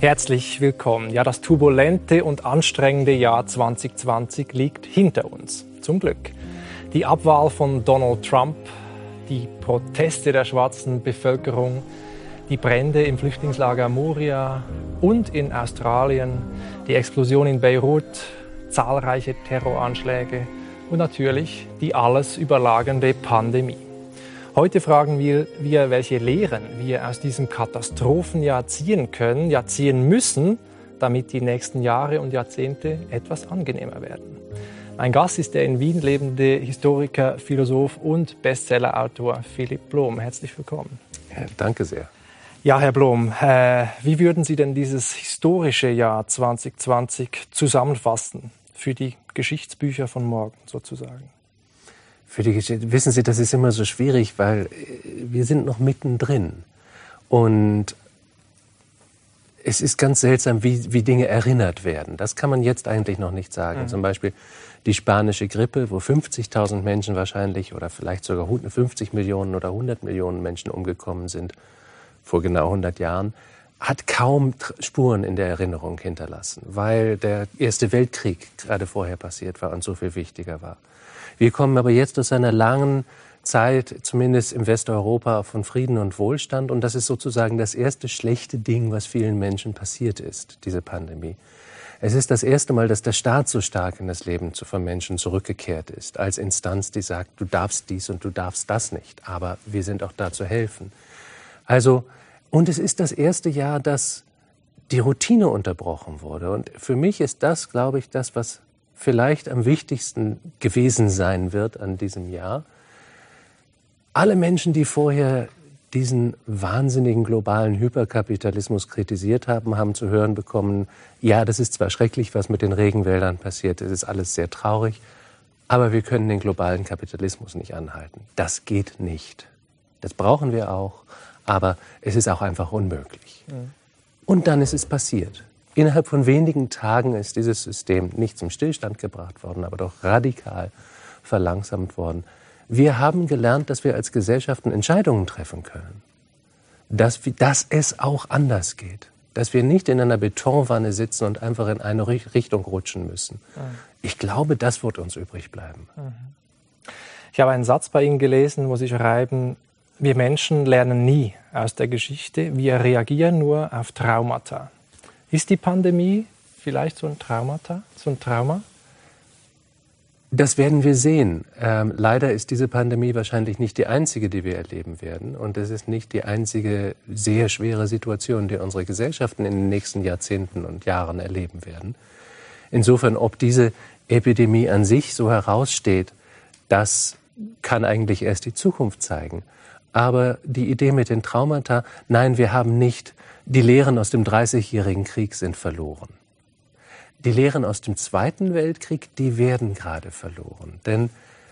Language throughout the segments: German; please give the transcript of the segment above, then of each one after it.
Herzlich willkommen. Ja, das turbulente und anstrengende Jahr 2020 liegt hinter uns. Zum Glück. Die Abwahl von Donald Trump, die Proteste der schwarzen Bevölkerung, die Brände im Flüchtlingslager Moria und in Australien, die Explosion in Beirut, zahlreiche Terroranschläge und natürlich die alles überlagernde Pandemie. Heute fragen wir, welche Lehren wir aus diesem Katastrophenjahr ziehen können, ja ziehen müssen, damit die nächsten Jahre und Jahrzehnte etwas angenehmer werden. Mein Gast ist der in Wien lebende Historiker, Philosoph und Bestsellerautor Philipp Blom. Herzlich willkommen. Ja, danke sehr. Ja, Herr Blom, wie würden Sie denn dieses historische Jahr 2020 zusammenfassen für die Geschichtsbücher von morgen sozusagen? Für die Geschichte, wissen Sie, das ist immer so schwierig, weil wir sind noch mittendrin. Und es ist ganz seltsam, wie Dinge erinnert werden. Das kann man jetzt eigentlich noch nicht sagen. Zum Beispiel die spanische Grippe, wo 50.000 Menschen wahrscheinlich oder vielleicht sogar 50 Millionen oder 100 Millionen Menschen umgekommen sind vor genau 100 Jahren, hat kaum Spuren in der Erinnerung hinterlassen, weil der Erste Weltkrieg gerade vorher passiert war und so viel wichtiger war. Wir kommen aber jetzt aus einer langen Zeit, zumindest im Westeuropa, von Frieden und Wohlstand. Und das ist sozusagen das erste schlechte Ding, was vielen Menschen passiert ist, diese Pandemie. Es ist das erste Mal, dass der Staat so stark in das Leben von Menschen zurückgekehrt ist, als Instanz, die sagt, du darfst dies und du darfst das nicht. Aber wir sind auch da zu helfen. Also, und es ist das erste Jahr, dass die Routine unterbrochen wurde. Und für mich ist das, glaube ich, das, was vielleicht am wichtigsten gewesen sein wird an diesem Jahr. Alle Menschen, die vorher diesen wahnsinnigen globalen Hyperkapitalismus kritisiert haben, haben zu hören bekommen, ja, das ist zwar schrecklich, was mit den Regenwäldern passiert, es ist alles sehr traurig, aber wir können den globalen Kapitalismus nicht anhalten. Das geht nicht. Das brauchen wir auch, aber es ist auch einfach unmöglich. Und dann ist es passiert. Innerhalb von wenigen Tagen ist dieses System nicht zum Stillstand gebracht worden, aber doch radikal verlangsamt worden. Wir haben gelernt, dass wir als Gesellschaften Entscheidungen treffen können. Dass es auch anders geht. Dass wir nicht in einer Betonwanne sitzen und einfach in eine Richtung rutschen müssen. Ich glaube, das wird uns übrig bleiben. Ich habe einen Satz bei Ihnen gelesen, wo Sie schreiben, wir Menschen lernen nie aus der Geschichte, wir reagieren nur auf Traumata. Ist die Pandemie vielleicht so ein Trauma? Das werden wir sehen. Leider ist diese Pandemie wahrscheinlich nicht die einzige, die wir erleben werden. Und es ist nicht die einzige sehr schwere Situation, die unsere Gesellschaften in den nächsten Jahrzehnten und Jahren erleben werden. Insofern, ob diese Epidemie an sich so heraussteht, das kann eigentlich erst die Zukunft zeigen. Aber die Idee mit den Traumata, nein, wir haben nicht. Die Lehren aus dem 30-jährigen Krieg sind verloren. Die Lehren aus dem Zweiten Weltkrieg, die werden gerade verloren. Denn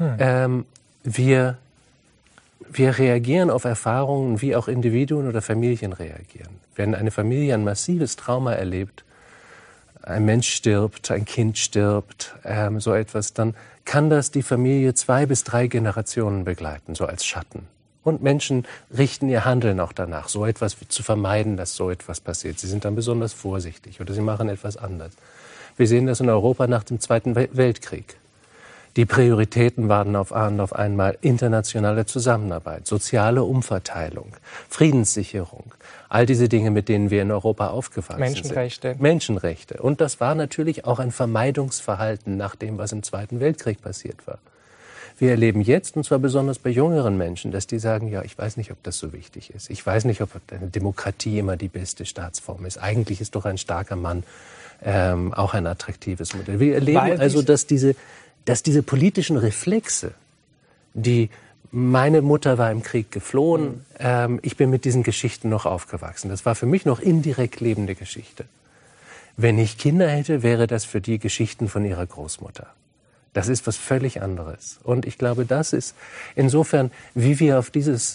wir reagieren auf Erfahrungen, wie auch Individuen oder Familien reagieren. Wenn eine Familie ein massives Trauma erlebt, ein Mensch stirbt, ein Kind stirbt, so etwas, dann kann das die Familie 2 bis 3 Generationen begleiten, so als Schatten. Und Menschen richten ihr Handeln auch danach, so etwas zu vermeiden, dass so etwas passiert. Sie sind dann besonders vorsichtig oder sie machen etwas anders. Wir sehen das in Europa nach dem Zweiten Weltkrieg. Die Prioritäten waren auf einmal internationale Zusammenarbeit, soziale Umverteilung, Friedenssicherung, all diese Dinge, mit denen wir in Europa aufgewachsen sind. Menschenrechte. Und das war natürlich auch ein Vermeidungsverhalten nach dem, was im Zweiten Weltkrieg passiert war. Wir erleben jetzt, und zwar besonders bei jüngeren Menschen, dass die sagen, ja, ich weiß nicht, ob das so wichtig ist. Ich weiß nicht, ob eine Demokratie immer die beste Staatsform ist. Eigentlich ist doch ein starker Mann auch ein attraktives Modell. Wir erleben also, dass diese politischen Reflexe, meine Mutter war im Krieg geflohen, ich bin mit diesen Geschichten noch aufgewachsen. Das war für mich noch indirekt lebende Geschichte. Wenn ich Kinder hätte, wäre das für die Geschichten von ihrer Großmutter. Das ist was völlig anderes. Und ich glaube, das ist insofern, wie wir auf dieses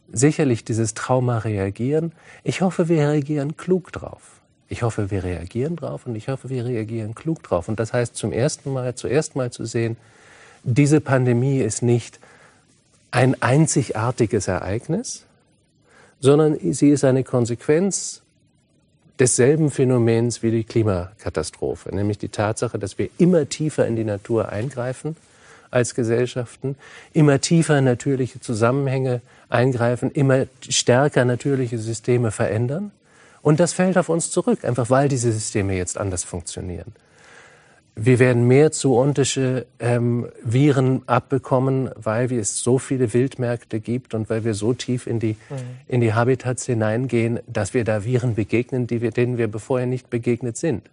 Trauma reagieren. Ich hoffe, wir reagieren klug drauf. Ich hoffe, wir reagieren drauf und ich hoffe, wir reagieren klug drauf. Und das heißt, zuerst mal zu sehen, diese Pandemie ist nicht ein einzigartiges Ereignis, sondern sie ist eine Konsequenz desselben Phänomens wie die Klimakatastrophe, nämlich die Tatsache, dass wir immer tiefer in die Natur eingreifen als Gesellschaften, immer tiefer in natürliche Zusammenhänge eingreifen, immer stärker natürliche Systeme verändern. Und das fällt auf uns zurück, einfach weil diese Systeme jetzt anders funktionieren. Wir werden mehr zoonotische Viren abbekommen, weil es so viele Wildmärkte gibt und weil wir so tief in die Habitats hineingehen, dass wir da Viren begegnen, denen wir vorher nicht begegnet sind.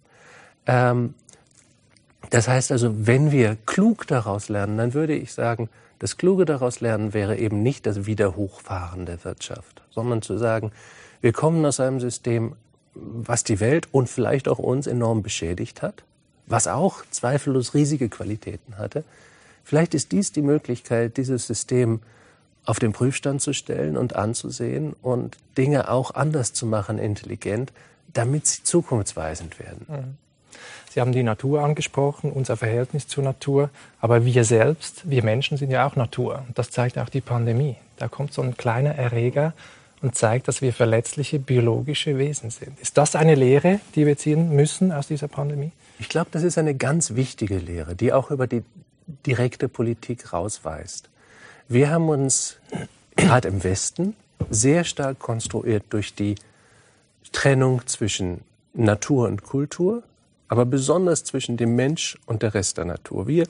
Das heißt also, wenn wir klug daraus lernen, dann würde ich sagen, das Kluge daraus lernen wäre eben nicht das Wiederhochfahren der Wirtschaft, sondern zu sagen, wir kommen aus einem System, was die Welt und vielleicht auch uns enorm beschädigt hat, was auch zweifellos riesige Qualitäten hatte. Vielleicht ist dies die Möglichkeit, dieses System auf den Prüfstand zu stellen und anzusehen und Dinge auch anders zu machen, intelligent, damit sie zukunftsweisend werden. Sie haben die Natur angesprochen, unser Verhältnis zur Natur. Aber wir selbst, wir Menschen sind ja auch Natur. Und das zeigt auch die Pandemie. Da kommt so ein kleiner Erreger und zeigt, dass wir verletzliche biologische Wesen sind. Ist das eine Lehre, die wir ziehen müssen aus dieser Pandemie? Ich glaube, das ist eine ganz wichtige Lehre, die auch über die direkte Politik rausweist. Wir haben uns gerade im Westen sehr stark konstruiert durch die Trennung zwischen Natur und Kultur, aber besonders zwischen dem Mensch und der Rest der Natur. Wir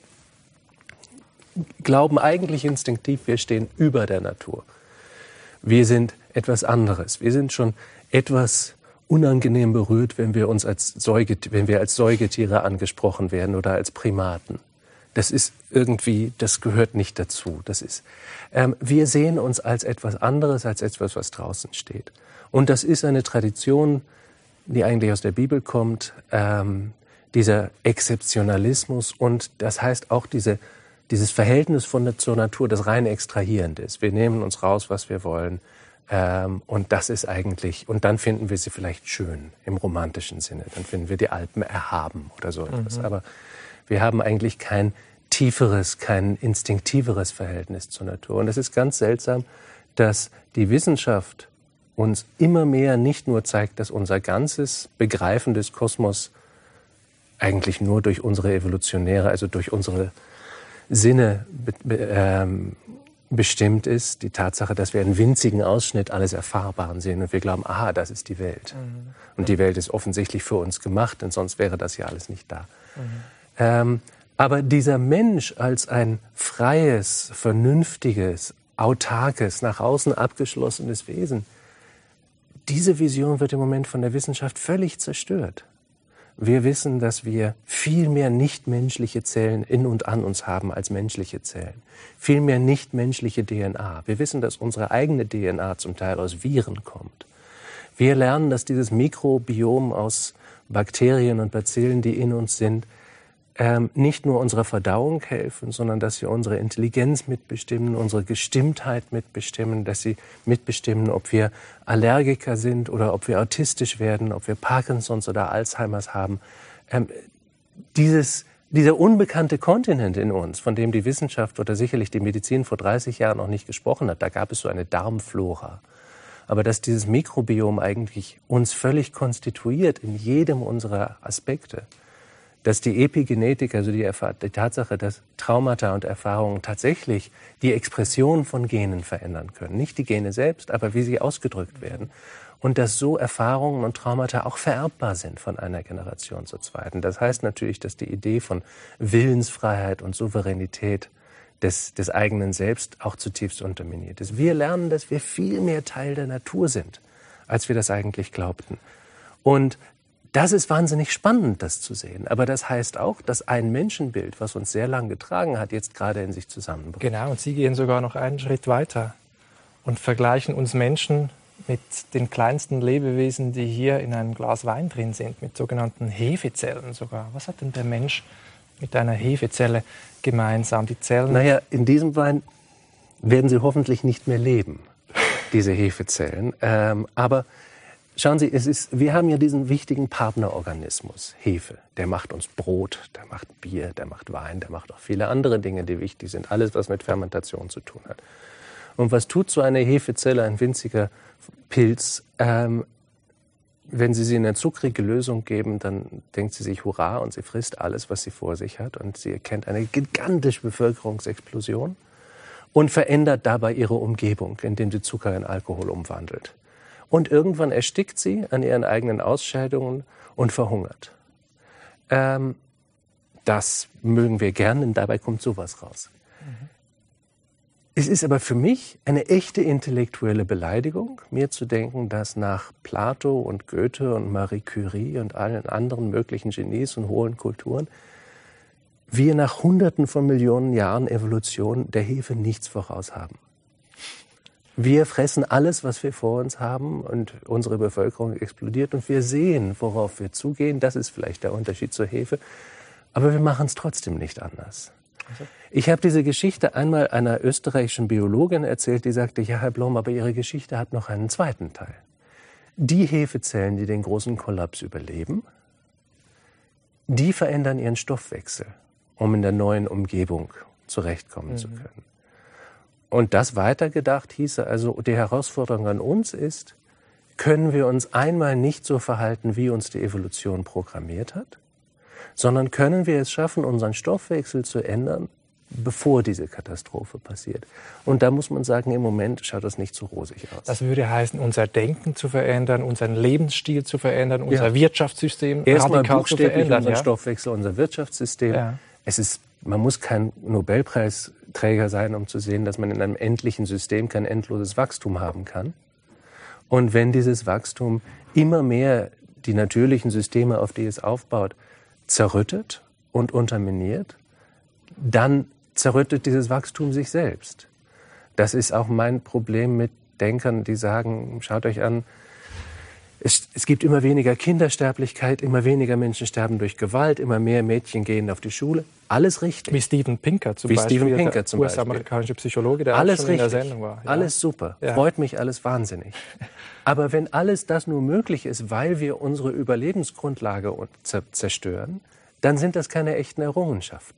glauben eigentlich instinktiv, wir stehen über der Natur. Wir sind etwas anderes. Wir sind schon etwas unangenehm berührt, wenn wir als Säugetiere angesprochen werden oder als Primaten. Das ist irgendwie, das gehört nicht dazu. Wir sehen uns als etwas anderes, als etwas, was draußen steht. Und das ist eine Tradition, die eigentlich aus der Bibel kommt, dieser Exzeptionalismus und das heißt auch dieses Verhältnis zur Natur, das rein extrahierend ist. Wir nehmen uns raus, was wir wollen. Und das ist eigentlich, und dann finden wir sie vielleicht schön im romantischen Sinne. Dann finden wir die Alpen erhaben oder so etwas. Aber wir haben eigentlich kein tieferes, kein instinktiveres Verhältnis zur Natur. Und es ist ganz seltsam, dass die Wissenschaft uns immer mehr nicht nur zeigt, dass unser ganzes Begreifen des Kosmos eigentlich nur durch unsere evolutionäre, also durch unsere Sinne bestimmt ist, die Tatsache, dass wir einen winzigen Ausschnitt alles Erfahrbaren sehen und wir glauben, aha, das ist die Welt. Und die Welt ist offensichtlich für uns gemacht, denn sonst wäre das ja alles nicht da. Aber dieser Mensch als ein freies, vernünftiges, autarkes, nach außen abgeschlossenes Wesen, diese Vision wird im Moment von der Wissenschaft völlig zerstört. Wir wissen, dass wir viel mehr nichtmenschliche Zellen in und an uns haben als menschliche Zellen. Viel mehr nichtmenschliche DNA. Wir wissen, dass unsere eigene DNA zum Teil aus Viren kommt. Wir lernen, dass dieses Mikrobiom aus Bakterien und Bazillen, die in uns sind, nicht nur unserer Verdauung helfen, sondern dass sie unsere Intelligenz mitbestimmen, unsere Gestimmtheit mitbestimmen, dass sie mitbestimmen, ob wir Allergiker sind oder ob wir autistisch werden, ob wir Parkinsons oder Alzheimers haben. Dieser unbekannte Kontinent in uns, von dem die Wissenschaft oder sicherlich die Medizin vor 30 Jahren noch nicht gesprochen hat, da gab es so eine Darmflora. Aber dass dieses Mikrobiom eigentlich uns völlig konstituiert in jedem unserer Aspekte, dass die Epigenetik, also die Tatsache, dass Traumata und Erfahrungen tatsächlich die Expression von Genen verändern können. Nicht die Gene selbst, aber wie sie ausgedrückt werden. Und dass so Erfahrungen und Traumata auch vererbbar sind von einer Generation zur zweiten. Das heißt natürlich, dass die Idee von Willensfreiheit und Souveränität des eigenen Selbst auch zutiefst unterminiert ist. Wir lernen, dass wir viel mehr Teil der Natur sind, als wir das eigentlich glaubten. Und das ist wahnsinnig spannend, das zu sehen. Aber das heißt auch, dass ein Menschenbild, was uns sehr lang getragen hat, jetzt gerade in sich zusammenbricht. Genau, und Sie gehen sogar noch einen Schritt weiter und vergleichen uns Menschen mit den kleinsten Lebewesen, die hier in einem Glas Wein drin sind, mit sogenannten Hefezellen sogar. Was hat denn der Mensch mit einer Hefezelle gemeinsam? Die Zellen? Naja, in diesem Wein werden sie hoffentlich nicht mehr leben, diese Hefezellen. Aber schauen Sie, wir haben ja diesen wichtigen Partnerorganismus, Hefe. Der macht uns Brot, der macht Bier, der macht Wein, der macht auch viele andere Dinge, die wichtig sind. Alles, was mit Fermentation zu tun hat. Und was tut so eine Hefezelle, ein winziger Pilz? wenn Sie eine zuckrige Lösung geben, dann denkt sie sich Hurra und sie frisst alles, was sie vor sich hat. Und sie erkennt eine gigantische Bevölkerungsexplosion und verändert dabei ihre Umgebung, indem sie Zucker in Alkohol umwandelt. Und irgendwann erstickt sie an ihren eigenen Ausscheidungen und verhungert. Das mögen wir gern, denn dabei kommt sowas raus. Es ist aber für mich eine echte intellektuelle Beleidigung, mir zu denken, dass nach Plato und Goethe und Marie Curie und allen anderen möglichen Genies und hohen Kulturen wir nach Hunderten von Millionen Jahren Evolution der Hefe nichts voraus haben. Wir fressen alles, was wir vor uns haben, und unsere Bevölkerung explodiert und wir sehen, worauf wir zugehen. Das ist vielleicht der Unterschied zur Hefe. Aber wir machen es trotzdem nicht anders. Ich habe diese Geschichte einmal einer österreichischen Biologin erzählt, die sagte, ja, Herr Blom, aber Ihre Geschichte hat noch einen zweiten Teil. Die Hefezellen, die den großen Kollaps überleben, die verändern ihren Stoffwechsel, um in der neuen Umgebung zurechtkommen zu können. Und das weitergedacht hieße also, die Herausforderung an uns ist, können wir uns einmal nicht so verhalten, wie uns die Evolution programmiert hat, sondern können wir es schaffen, unseren Stoffwechsel zu ändern, bevor diese Katastrophe passiert. Und da muss man sagen, im Moment schaut das nicht so rosig aus. Das würde heißen, unser Denken zu verändern, unseren Lebensstil zu verändern, unser Wirtschaftssystem erstmal radikal zu verändern. Unseren Stoffwechsel, unser Wirtschaftssystem. Ja. Man muss kein Nobelpreisträger sein, um zu sehen, dass man in einem endlichen System kein endloses Wachstum haben kann. Und wenn dieses Wachstum immer mehr die natürlichen Systeme, auf die es aufbaut, zerrüttet und unterminiert, dann zerrüttet dieses Wachstum sich selbst. Das ist auch mein Problem mit Denkern, die sagen, schaut euch an, es gibt immer weniger Kindersterblichkeit, immer weniger Menschen sterben durch Gewalt, immer mehr Mädchen gehen auf die Schule. Alles richtig. Wie Steven Pinker zum Beispiel, der US-amerikanische Psychologe, der alles auch schon richtig. in der Sendung war. Ja. Alles super, freut mich alles wahnsinnig. Aber wenn alles das nur möglich ist, weil wir unsere Überlebensgrundlage zerstören, dann sind das keine echten Errungenschaften.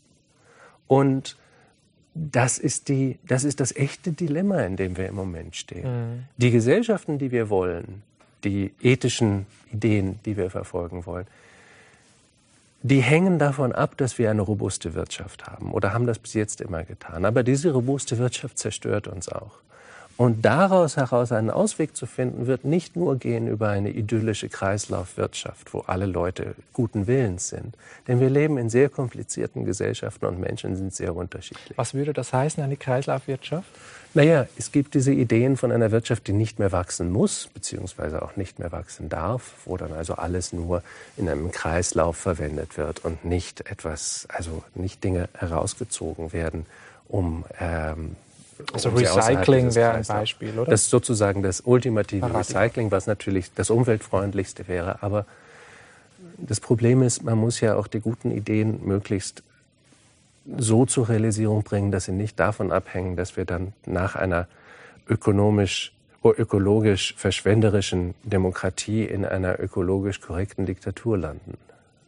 Und das ist das echte Dilemma, in dem wir im Moment stehen. Die Gesellschaften, die wir wollen, die ethischen Ideen, die wir verfolgen wollen, die hängen davon ab, dass wir eine robuste Wirtschaft haben oder haben das bis jetzt immer getan. Aber diese robuste Wirtschaft zerstört uns auch. Und daraus heraus einen Ausweg zu finden, wird nicht nur gehen über eine idyllische Kreislaufwirtschaft, wo alle Leute guten Willens sind. Denn wir leben in sehr komplizierten Gesellschaften und Menschen sind sehr unterschiedlich. Was würde das heißen, eine Kreislaufwirtschaft? Naja, es gibt diese Ideen von einer Wirtschaft, die nicht mehr wachsen muss, beziehungsweise auch nicht mehr wachsen darf, wo dann also alles nur in einem Kreislauf verwendet wird und nicht Dinge herausgezogen werden, also Recycling wäre ein Beispiel, oder? Das ist sozusagen das ultimative Recycling, was natürlich das umweltfreundlichste wäre. Aber das Problem ist, man muss ja auch die guten Ideen möglichst so zur Realisierung bringen, dass sie nicht davon abhängen, dass wir dann nach einer ökologisch verschwenderischen Demokratie in einer ökologisch korrekten Diktatur landen.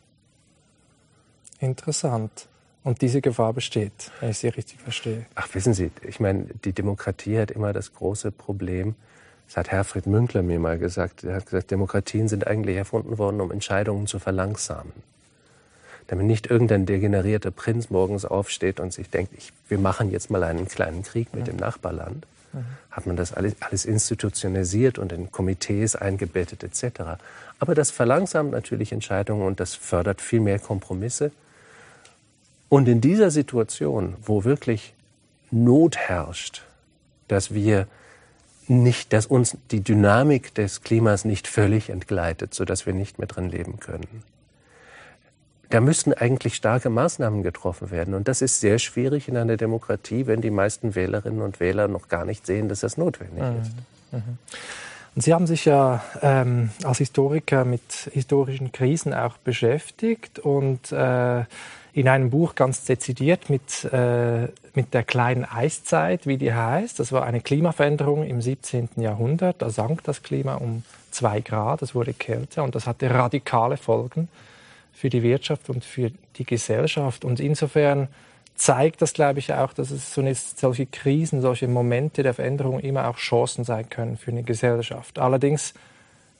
Interessant. Und diese Gefahr besteht, wenn ich Sie richtig verstehe. Ach, wissen Sie, ich meine, die Demokratie hat immer das große Problem, das hat Herfried Münkler mir mal gesagt, er hat gesagt, Demokratien sind eigentlich erfunden worden, um Entscheidungen zu verlangsamen. Damit nicht irgendein degenerierter Prinz morgens aufsteht und sich denkt, wir machen jetzt mal einen kleinen Krieg mit dem Nachbarland, hat man das alles institutionalisiert und in Komitees eingebettet etc. Aber das verlangsamt natürlich Entscheidungen und das fördert viel mehr Kompromisse. Und in dieser Situation, wo wirklich Not herrscht, dass uns die Dynamik des Klimas nicht völlig entgleitet, sodass wir nicht mehr drin leben können, da müssten eigentlich starke Maßnahmen getroffen werden. Und das ist sehr schwierig in einer Demokratie, wenn die meisten Wählerinnen und Wähler noch gar nicht sehen, dass das notwendig ist. Und Sie haben sich ja als Historiker mit historischen Krisen auch beschäftigt und in einem Buch ganz dezidiert mit der kleinen Eiszeit, wie die heißt. Das war eine Klimaveränderung im 17. Jahrhundert. Da sank das Klima um 2 Grad, es wurde kälter und das hatte radikale Folgen für die Wirtschaft und für die Gesellschaft. Und insofern zeigt das, glaube ich, auch, dass es solche Krisen, solche Momente der Veränderung immer auch Chancen sein können für eine Gesellschaft. Allerdings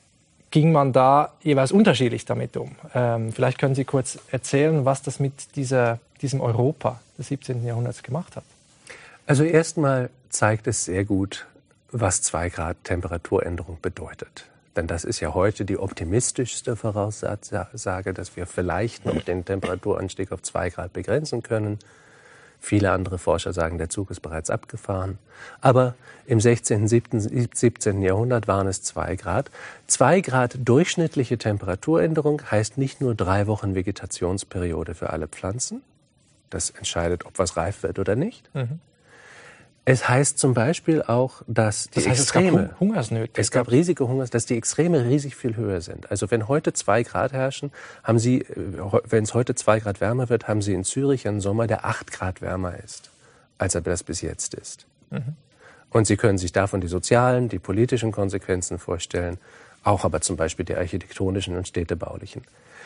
ging man da jeweils unterschiedlich damit um. Vielleicht können Sie kurz erzählen, was das mit diesem Europa des 17. Jahrhunderts gemacht hat. Also erstmal zeigt es sehr gut, was 2 Grad Temperaturänderung bedeutet. Denn das ist ja heute die optimistischste Voraussage, dass wir vielleicht noch den Temperaturanstieg auf 2 Grad begrenzen können. Viele andere Forscher sagen, der Zug ist bereits abgefahren. Aber im 16., 17. Jahrhundert waren es 2 Grad. 2 Grad durchschnittliche Temperaturänderung heißt nicht nur 3 Wochen Vegetationsperiode für alle Pflanzen. Das entscheidet, ob was reif wird oder nicht. Mhm. Es heißt zum Beispiel auch, dass die Extreme, es gab Hungersnöte. Es gab riesige Hungersnöte, dass die Extreme riesig viel höher sind. Also wenn heute 2 Grad herrschen, haben Sie, wenn es heute 2 Grad wärmer wird, haben Sie in Zürich einen Sommer, der 8 Grad wärmer ist, als er das bis jetzt ist. Mhm. Und Sie können sich davon die sozialen, die politischen Konsequenzen vorstellen, auch aber zum Beispiel die architektonischen und städtebaulichen.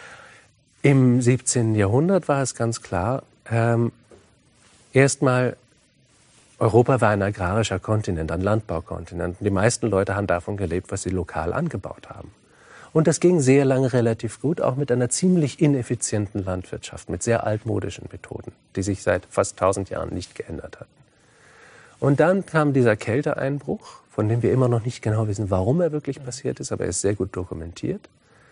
Im 17. Jahrhundert war es ganz klar, erstmal, Europa war ein agrarischer Kontinent, ein Landbaukontinent. Die meisten Leute haben davon gelebt, was sie lokal angebaut haben. Und das ging sehr lange relativ gut, auch mit einer ziemlich ineffizienten Landwirtschaft, mit sehr altmodischen Methoden, die sich seit fast 1000 Jahren nicht geändert hatten. Und dann kam dieser Kälteeinbruch, von dem wir immer noch nicht genau wissen, warum er wirklich passiert ist, aber er ist sehr gut dokumentiert.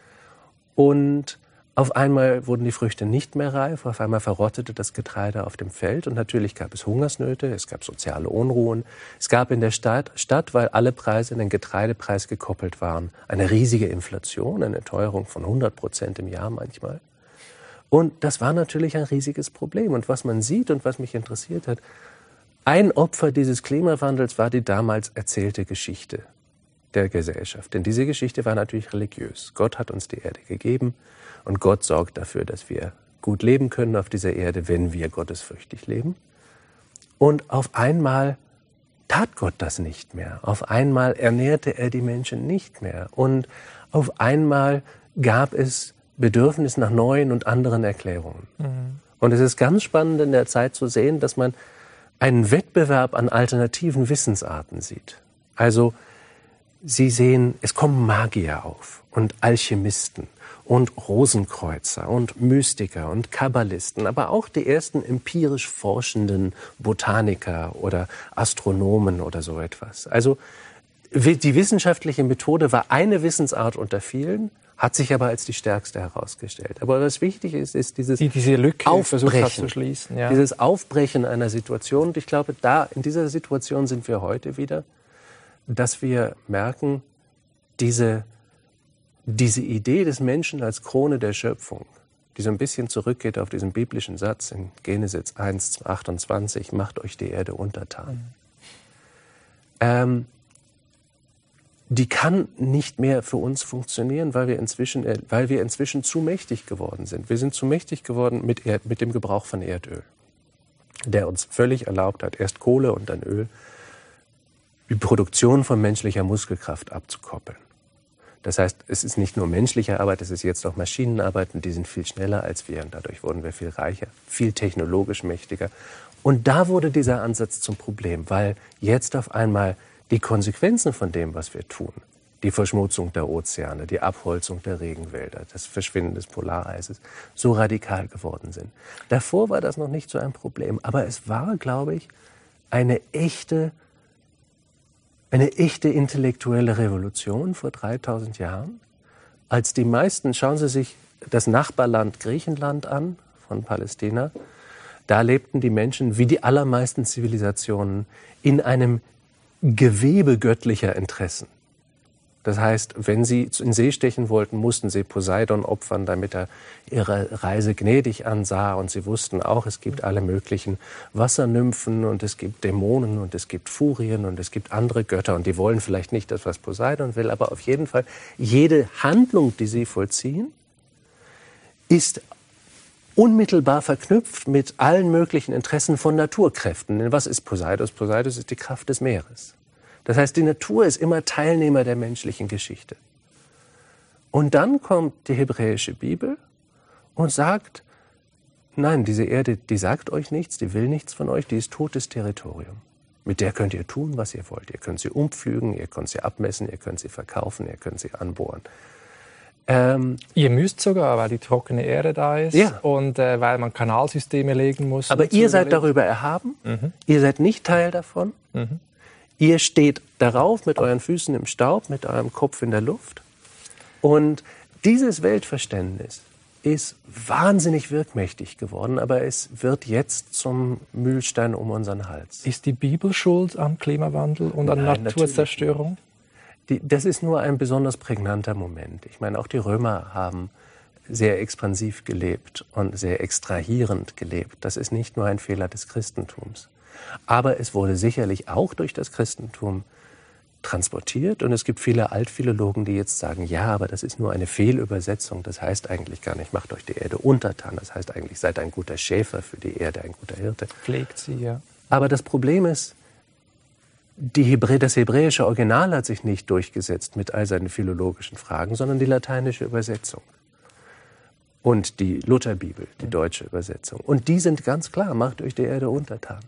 Und auf einmal wurden die Früchte nicht mehr reif, auf einmal verrottete das Getreide auf dem Feld und natürlich gab es Hungersnöte, es gab soziale Unruhen. Es gab in der Stadt, weil alle Preise in den Getreidepreis gekoppelt waren, eine riesige Inflation, eine Teuerung von 100% im Jahr manchmal. Und das war natürlich ein riesiges Problem. Und was man sieht und was mich interessiert hat, ein Opfer dieses Klimawandels war die damals erzählte Geschichte der Gesellschaft. Denn diese Geschichte war natürlich religiös. Gott hat uns die Erde gegeben. Und Gott sorgt dafür, dass wir gut leben können auf dieser Erde, wenn wir gottesfürchtig leben. Und auf einmal tat Gott das nicht mehr. Auf einmal ernährte er die Menschen nicht mehr. Und auf einmal gab es Bedürfnis nach neuen und anderen Erklärungen. Mhm. Und es ist ganz spannend in der Zeit zu sehen, dass man einen Wettbewerb an alternativen Wissensarten sieht. Also Sie sehen, es kommen Magier auf und Alchemisten und Rosenkreuzer und Mystiker und Kabbalisten, aber auch die ersten empirisch forschenden Botaniker oder Astronomen oder so etwas. Also die wissenschaftliche Methode war eine Wissensart unter vielen, hat sich aber als die stärkste herausgestellt. Aber was wichtig ist, ist diese Lücke Aufbrechen, zu schließen, ja. Dieses Aufbrechen einer Situation. Und ich glaube, in dieser Situation sind wir heute wieder, dass wir merken, diese Idee des Menschen als Krone der Schöpfung, die so ein bisschen zurückgeht auf diesen biblischen Satz in Genesis 1,28, macht euch die Erde untertan. Die kann nicht mehr für uns funktionieren, weil wir inzwischen zu mächtig geworden sind. Wir sind zu mächtig geworden mit dem Gebrauch von Erdöl, der uns völlig erlaubt hat, erst Kohle und dann Öl, die Produktion von menschlicher Muskelkraft abzukoppeln. Das heißt, es ist nicht nur menschliche Arbeit, es ist jetzt auch Maschinenarbeit und die sind viel schneller als wir und dadurch wurden wir viel reicher, viel technologisch mächtiger. Und da wurde dieser Ansatz zum Problem, weil jetzt auf einmal die Konsequenzen von dem, was wir tun, die Verschmutzung der Ozeane, die Abholzung der Regenwälder, das Verschwinden des Polareises, so radikal geworden sind. Davor war das noch nicht so ein Problem, aber es war, glaube ich, eine echte intellektuelle Revolution vor 3000 Jahren, als die meisten, schauen Sie sich das Nachbarland Griechenland an, von Palästina, da lebten die Menschen, wie die allermeisten Zivilisationen, in einem Gewebe göttlicher Interessen. Das heißt, wenn sie in See stechen wollten, mussten sie Poseidon opfern, damit er ihre Reise gnädig ansah. Und sie wussten auch, es gibt alle möglichen Wassernymphen und es gibt Dämonen und es gibt Furien und es gibt andere Götter. Und die wollen vielleicht nicht das, was Poseidon will, aber auf jeden Fall, jede Handlung, die sie vollziehen, ist unmittelbar verknüpft mit allen möglichen Interessen von Naturkräften. Denn was ist Poseidon? Poseidon ist die Kraft des Meeres. Das heißt, die Natur ist immer Teilnehmer der menschlichen Geschichte. Und dann kommt die hebräische Bibel und sagt, nein, diese Erde, die sagt euch nichts, die will nichts von euch, die ist totes Territorium. Mit der könnt ihr tun, was ihr wollt. Ihr könnt sie umpflügen, ihr könnt sie abmessen, ihr könnt sie verkaufen, ihr könnt sie anbohren. Ihr müsst sogar, weil die trockene Erde da ist und weil man Kanalsysteme legen muss. Aber ihr seid darüber erhaben, ihr seid nicht Teil davon, ihr steht darauf mit euren Füßen im Staub, mit eurem Kopf in der Luft. Und dieses Weltverständnis ist wahnsinnig wirkmächtig geworden, aber es wird jetzt zum Mühlstein um unseren Hals. Ist die Bibel schuld am Klimawandel und an Naturzerstörung? Das ist nur ein besonders prägnanter Moment. Ich meine, auch die Römer haben sehr expansiv gelebt und sehr extrahierend gelebt. Das ist nicht nur ein Fehler des Christentums. Aber es wurde sicherlich auch durch das Christentum transportiert. Und es gibt viele Altphilologen, die jetzt sagen, ja, aber das ist nur eine Fehlübersetzung. Das heißt eigentlich gar nicht, macht euch die Erde untertan. Das heißt eigentlich, seid ein guter Schäfer für die Erde, ein guter Hirte. Pflegt sie, ja. Aber das Problem ist, das hebräische Original hat sich nicht durchgesetzt mit all seinen philologischen Fragen, sondern die lateinische Übersetzung. Und die Lutherbibel, die deutsche Übersetzung. Und die sind ganz klar, macht euch die Erde untertan.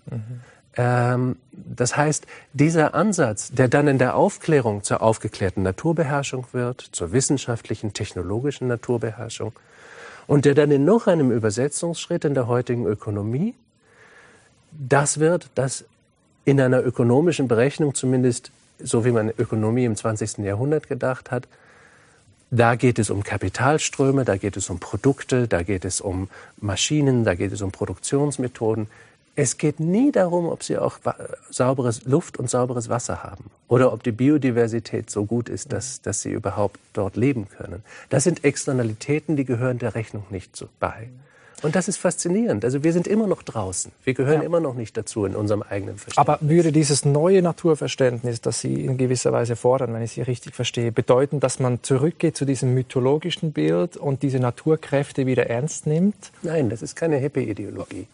Das heißt, dieser Ansatz, der dann in der Aufklärung zur aufgeklärten Naturbeherrschung wird, zur wissenschaftlichen, technologischen Naturbeherrschung und der dann in noch einem Übersetzungsschritt in der heutigen Ökonomie, das wird das in einer ökonomischen Berechnung, zumindest so wie man Ökonomie im 20. Jahrhundert gedacht hat, da geht es um Kapitalströme, da geht es um Produkte, da geht es um Maschinen, da geht es um Produktionsmethoden. Es geht nie darum, ob sie auch sauberes Luft und sauberes Wasser haben oder ob die Biodiversität so gut ist, dass sie überhaupt dort leben können. Das sind Externalitäten, die gehören der Rechnung nicht so bei. Und das ist faszinierend. Also wir sind immer noch draußen. Wir gehören immer noch nicht dazu in unserem eigenen Verständnis. Aber würde dieses neue Naturverständnis, das Sie in gewisser Weise fordern, wenn ich Sie richtig verstehe, bedeuten, dass man zurückgeht zu diesem mythologischen Bild und diese Naturkräfte wieder ernst nimmt? Nein, das ist keine Hippie-Ideologie.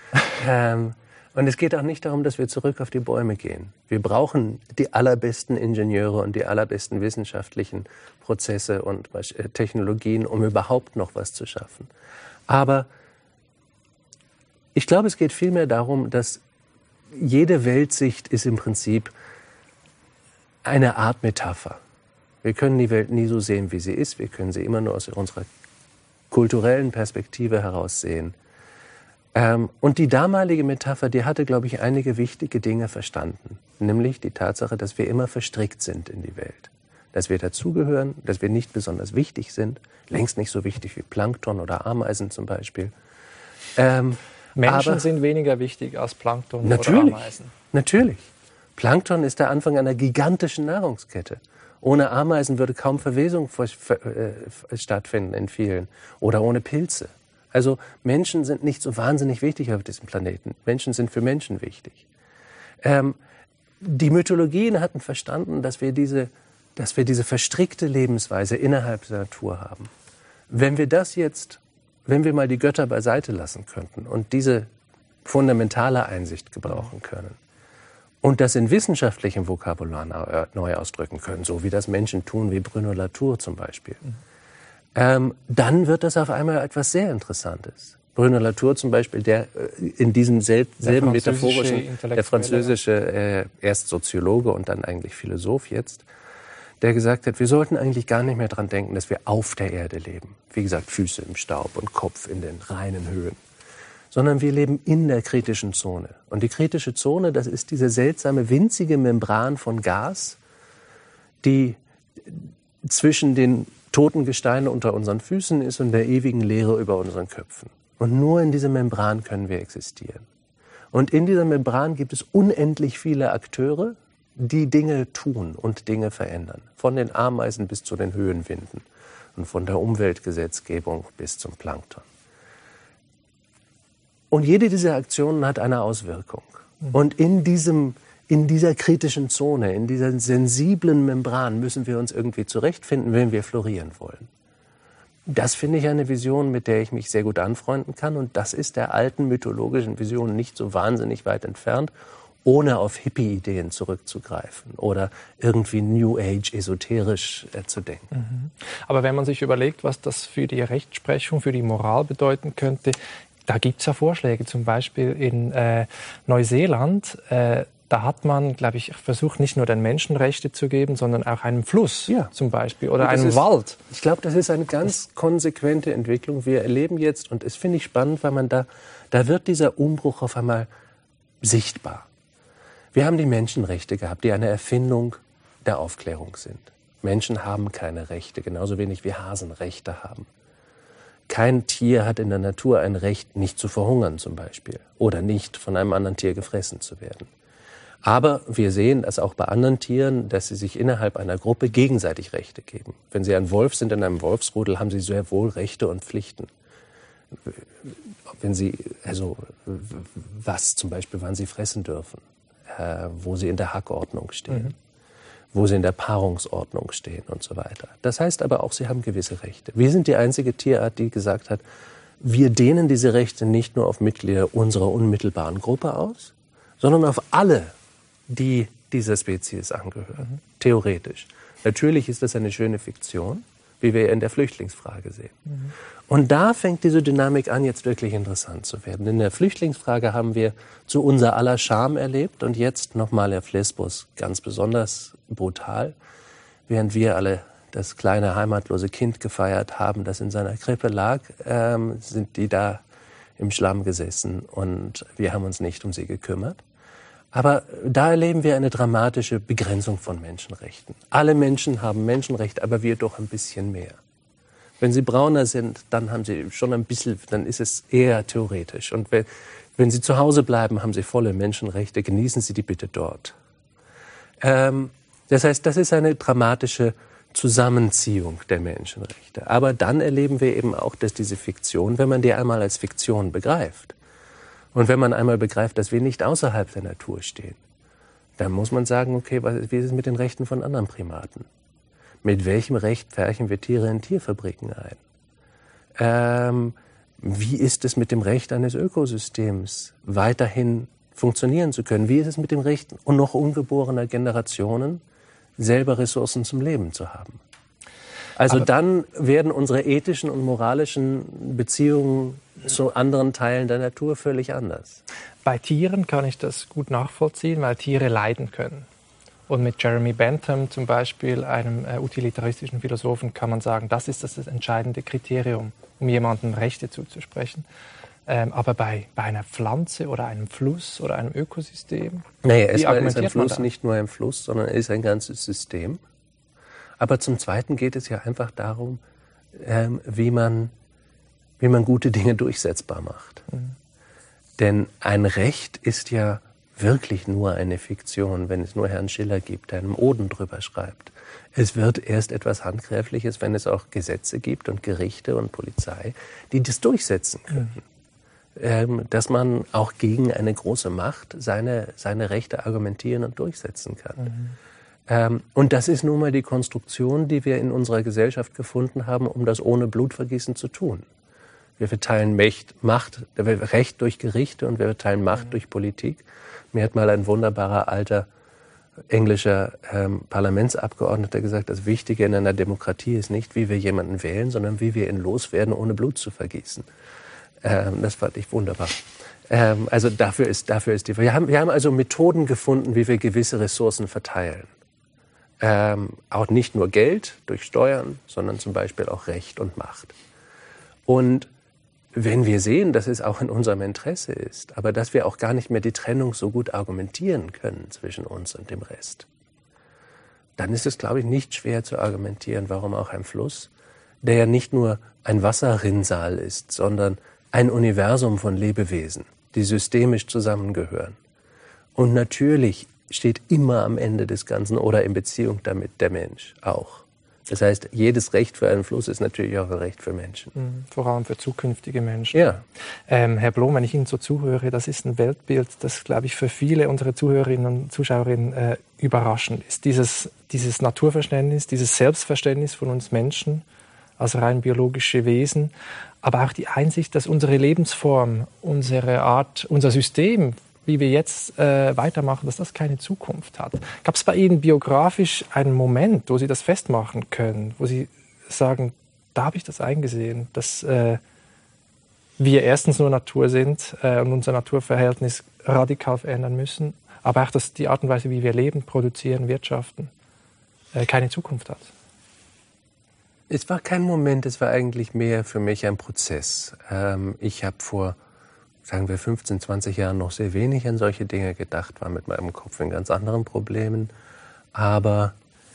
Und es geht auch nicht darum, dass wir zurück auf die Bäume gehen. Wir brauchen die allerbesten Ingenieure und die allerbesten wissenschaftlichen Prozesse und Technologien, um überhaupt noch was zu schaffen. Aber ich glaube, es geht vielmehr darum, dass jede Weltsicht ist im Prinzip eine Art Metapher. Wir können die Welt nie so sehen, wie sie ist. Wir können sie immer nur aus unserer kulturellen Perspektive heraus sehen. Und die damalige Metapher, die hatte, glaube ich, einige wichtige Dinge verstanden. Nämlich die Tatsache, dass wir immer verstrickt sind in die Welt. Dass wir dazugehören, dass wir nicht besonders wichtig sind. Längst nicht so wichtig wie Plankton oder Ameisen zum Beispiel. Menschen sind weniger wichtig als Plankton oder Ameisen. Natürlich. Plankton ist der Anfang einer gigantischen Nahrungskette. Ohne Ameisen würde kaum Verwesung stattfinden in vielen. Oder ohne Pilze. Also Menschen sind nicht so wahnsinnig wichtig auf diesem Planeten. Menschen sind für Menschen wichtig. Die Mythologien hatten verstanden, dass wir diese verstrickte Lebensweise innerhalb der Natur haben. Wenn wir mal die Götter beiseite lassen könnten und diese fundamentale Einsicht gebrauchen können und das in wissenschaftlichem Vokabular neu ausdrücken können, so wie das Menschen tun, wie Bruno Latour zum Beispiel, dann wird das auf einmal etwas sehr Interessantes. Bruno Latour zum Beispiel, der in diesem selben metaphorischen, der französische erst Soziologe und dann eigentlich Philosoph jetzt, der gesagt hat, wir sollten eigentlich gar nicht mehr dran denken, dass wir auf der Erde leben. Wie gesagt, Füße im Staub und Kopf in den reinen Höhen. Sondern wir leben in der kritischen Zone. Und die kritische Zone, das ist diese seltsame, winzige Membran von Gas, die zwischen den toten Gesteinen unter unseren Füßen ist und der ewigen Leere über unseren Köpfen. Und nur in dieser Membran können wir existieren. Und in dieser Membran gibt es unendlich viele Akteure, die Dinge tun und Dinge verändern. Von den Ameisen bis zu den Höhenwinden und von der Umweltgesetzgebung bis zum Plankton. Und jede dieser Aktionen hat eine Auswirkung. Und in dieser kritischen Zone, in dieser sensiblen Membran müssen wir uns irgendwie zurechtfinden, wenn wir florieren wollen. Das finde ich eine Vision, mit der ich mich sehr gut anfreunden kann. Und das ist der alten mythologischen Vision nicht so wahnsinnig weit entfernt, ohne auf Hippie-Ideen zurückzugreifen oder irgendwie New Age esoterisch zu denken. Aber wenn man sich überlegt, was das für die Rechtsprechung, für die Moral bedeuten könnte, da gibt es ja Vorschläge, zum Beispiel in Neuseeland da hat man, glaube ich, versucht, nicht nur den Menschen Rechte zu geben, sondern auch einem Fluss zum Beispiel oder einem Wald. Ich glaube, das ist eine ganz konsequente Entwicklung. Wir erleben jetzt, und das finde ich spannend, weil man da wird dieser Umbruch auf einmal sichtbar. Wir haben die Menschenrechte gehabt, die eine Erfindung der Aufklärung sind. Menschen haben keine Rechte, genauso wenig wie Hasen Rechte haben. Kein Tier hat in der Natur ein Recht, nicht zu verhungern zum Beispiel oder nicht von einem anderen Tier gefressen zu werden. Aber wir sehen, dass auch bei anderen Tieren, dass sie sich innerhalb einer Gruppe gegenseitig Rechte geben. Wenn sie ein Wolf sind in einem Wolfsrudel, haben sie sehr wohl Rechte und Pflichten. Wenn sie, also was zum Beispiel, wann sie fressen dürfen, wo sie in der Hackordnung stehen, wo sie in der Paarungsordnung stehen und so weiter. Das heißt aber auch, sie haben gewisse Rechte. Wir sind die einzige Tierart, die gesagt hat, wir dehnen diese Rechte nicht nur auf Mitglieder unserer unmittelbaren Gruppe aus, sondern auf alle, die dieser Spezies angehören, theoretisch. Natürlich ist das eine schöne Fiktion, wie wir in der Flüchtlingsfrage sehen. Und da fängt diese Dynamik an, jetzt wirklich interessant zu werden. In der Flüchtlingsfrage haben wir zu unser aller Scham erlebt und jetzt nochmal auf Lesbos ganz besonders brutal, während wir alle das kleine heimatlose Kind gefeiert haben, das in seiner Krippe lag, sind die da im Schlamm gesessen und wir haben uns nicht um sie gekümmert. Aber da erleben wir eine dramatische Begrenzung von Menschenrechten. Alle Menschen haben Menschenrechte, aber wir doch ein bisschen mehr. Wenn sie brauner sind, dann haben sie schon ein bisschen, dann ist es eher theoretisch. Und wenn sie zu Hause bleiben, haben sie volle Menschenrechte, genießen sie die bitte dort. Das heißt, das ist eine dramatische Zusammenziehung der Menschenrechte. Aber dann erleben wir eben auch, dass diese Fiktion, wenn man die einmal als Fiktion begreift, und wenn man einmal begreift, dass wir nicht außerhalb der Natur stehen, dann muss man sagen, okay, wie ist es mit den Rechten von anderen Primaten? Mit welchem Recht pferchen wir Tiere in Tierfabriken ein? Wie ist es mit dem Recht eines Ökosystems, weiterhin funktionieren zu können? Wie ist es mit dem Recht noch ungeborener Generationen, selber Ressourcen zum Leben zu haben? Also dann werden unsere ethischen und moralischen Beziehungen zu anderen Teilen der Natur völlig anders. Bei Tieren kann ich das gut nachvollziehen, weil Tiere leiden können. Und mit Jeremy Bentham zum Beispiel, einem utilitaristischen Philosophen, kann man sagen, das ist das entscheidende Kriterium, um jemandem Rechte zuzusprechen. Aber bei einer Pflanze oder einem Fluss oder einem Ökosystem? Naja, erstmal ist ein Fluss nicht nur ein Fluss, sondern er ist ein ganzes System. Aber zum Zweiten geht es ja einfach darum, wie man gute Dinge durchsetzbar macht. Denn ein Recht ist ja wirklich nur eine Fiktion, wenn es nur Herrn Schiller gibt, der einen Oden drüber schreibt. Es wird erst etwas Handgreifliches, wenn es auch Gesetze gibt und Gerichte und Polizei, die das durchsetzen können. Dass man auch gegen eine große Macht seine Rechte argumentieren und durchsetzen kann. Und das ist nun mal die Konstruktion, die wir in unserer Gesellschaft gefunden haben, um das ohne Blutvergießen zu tun. Wir verteilen Recht durch Gerichte und wir verteilen Macht durch Politik. Mir hat mal ein wunderbarer alter englischer Parlamentsabgeordneter gesagt, das Wichtige in einer Demokratie ist nicht, wie wir jemanden wählen, sondern wie wir ihn loswerden, ohne Blut zu vergießen. Das fand ich wunderbar. Also dafür ist die. Wir haben also Methoden gefunden, wie wir gewisse Ressourcen verteilen. Auch nicht nur Geld durch Steuern, sondern zum Beispiel auch Recht und Macht. Und wenn wir sehen, dass es auch in unserem Interesse ist, aber dass wir auch gar nicht mehr die Trennung so gut argumentieren können zwischen uns und dem Rest, dann ist es, glaube ich, nicht schwer zu argumentieren, warum auch ein Fluss, der ja nicht nur ein Wasserrinnsal ist, sondern ein Universum von Lebewesen, die systemisch zusammengehören. Und natürlich steht immer am Ende des Ganzen oder in Beziehung damit der Mensch auch. Das heißt, jedes Recht für einen Fluss ist natürlich auch ein Recht für Menschen. Vor allem für zukünftige Menschen. Ja. Herr Blom, wenn ich Ihnen so zuhöre, das ist ein Weltbild, das, glaube ich, für viele unserer Zuhörerinnen und Zuschauerinnen überraschend ist. Dieses Naturverständnis, dieses Selbstverständnis von uns Menschen als rein biologische Wesen, aber auch die Einsicht, dass unsere Lebensform, unsere Art, unser System, wie wir jetzt weitermachen, dass das keine Zukunft hat. Gab es bei Ihnen biografisch einen Moment, wo Sie das festmachen können, wo Sie sagen, da habe ich das eingesehen, dass wir erstens nur Natur sind und unser Naturverhältnis radikal verändern müssen, aber auch, dass die Art und Weise, wie wir leben, produzieren, wirtschaften, keine Zukunft hat? Es war kein Moment, es war eigentlich mehr für mich ein Prozess. Ich habe vor, sagen wir, 15, 20 Jahren noch sehr wenig an solche Dinge gedacht, war mit meinem Kopf in ganz anderen Problemen. Aber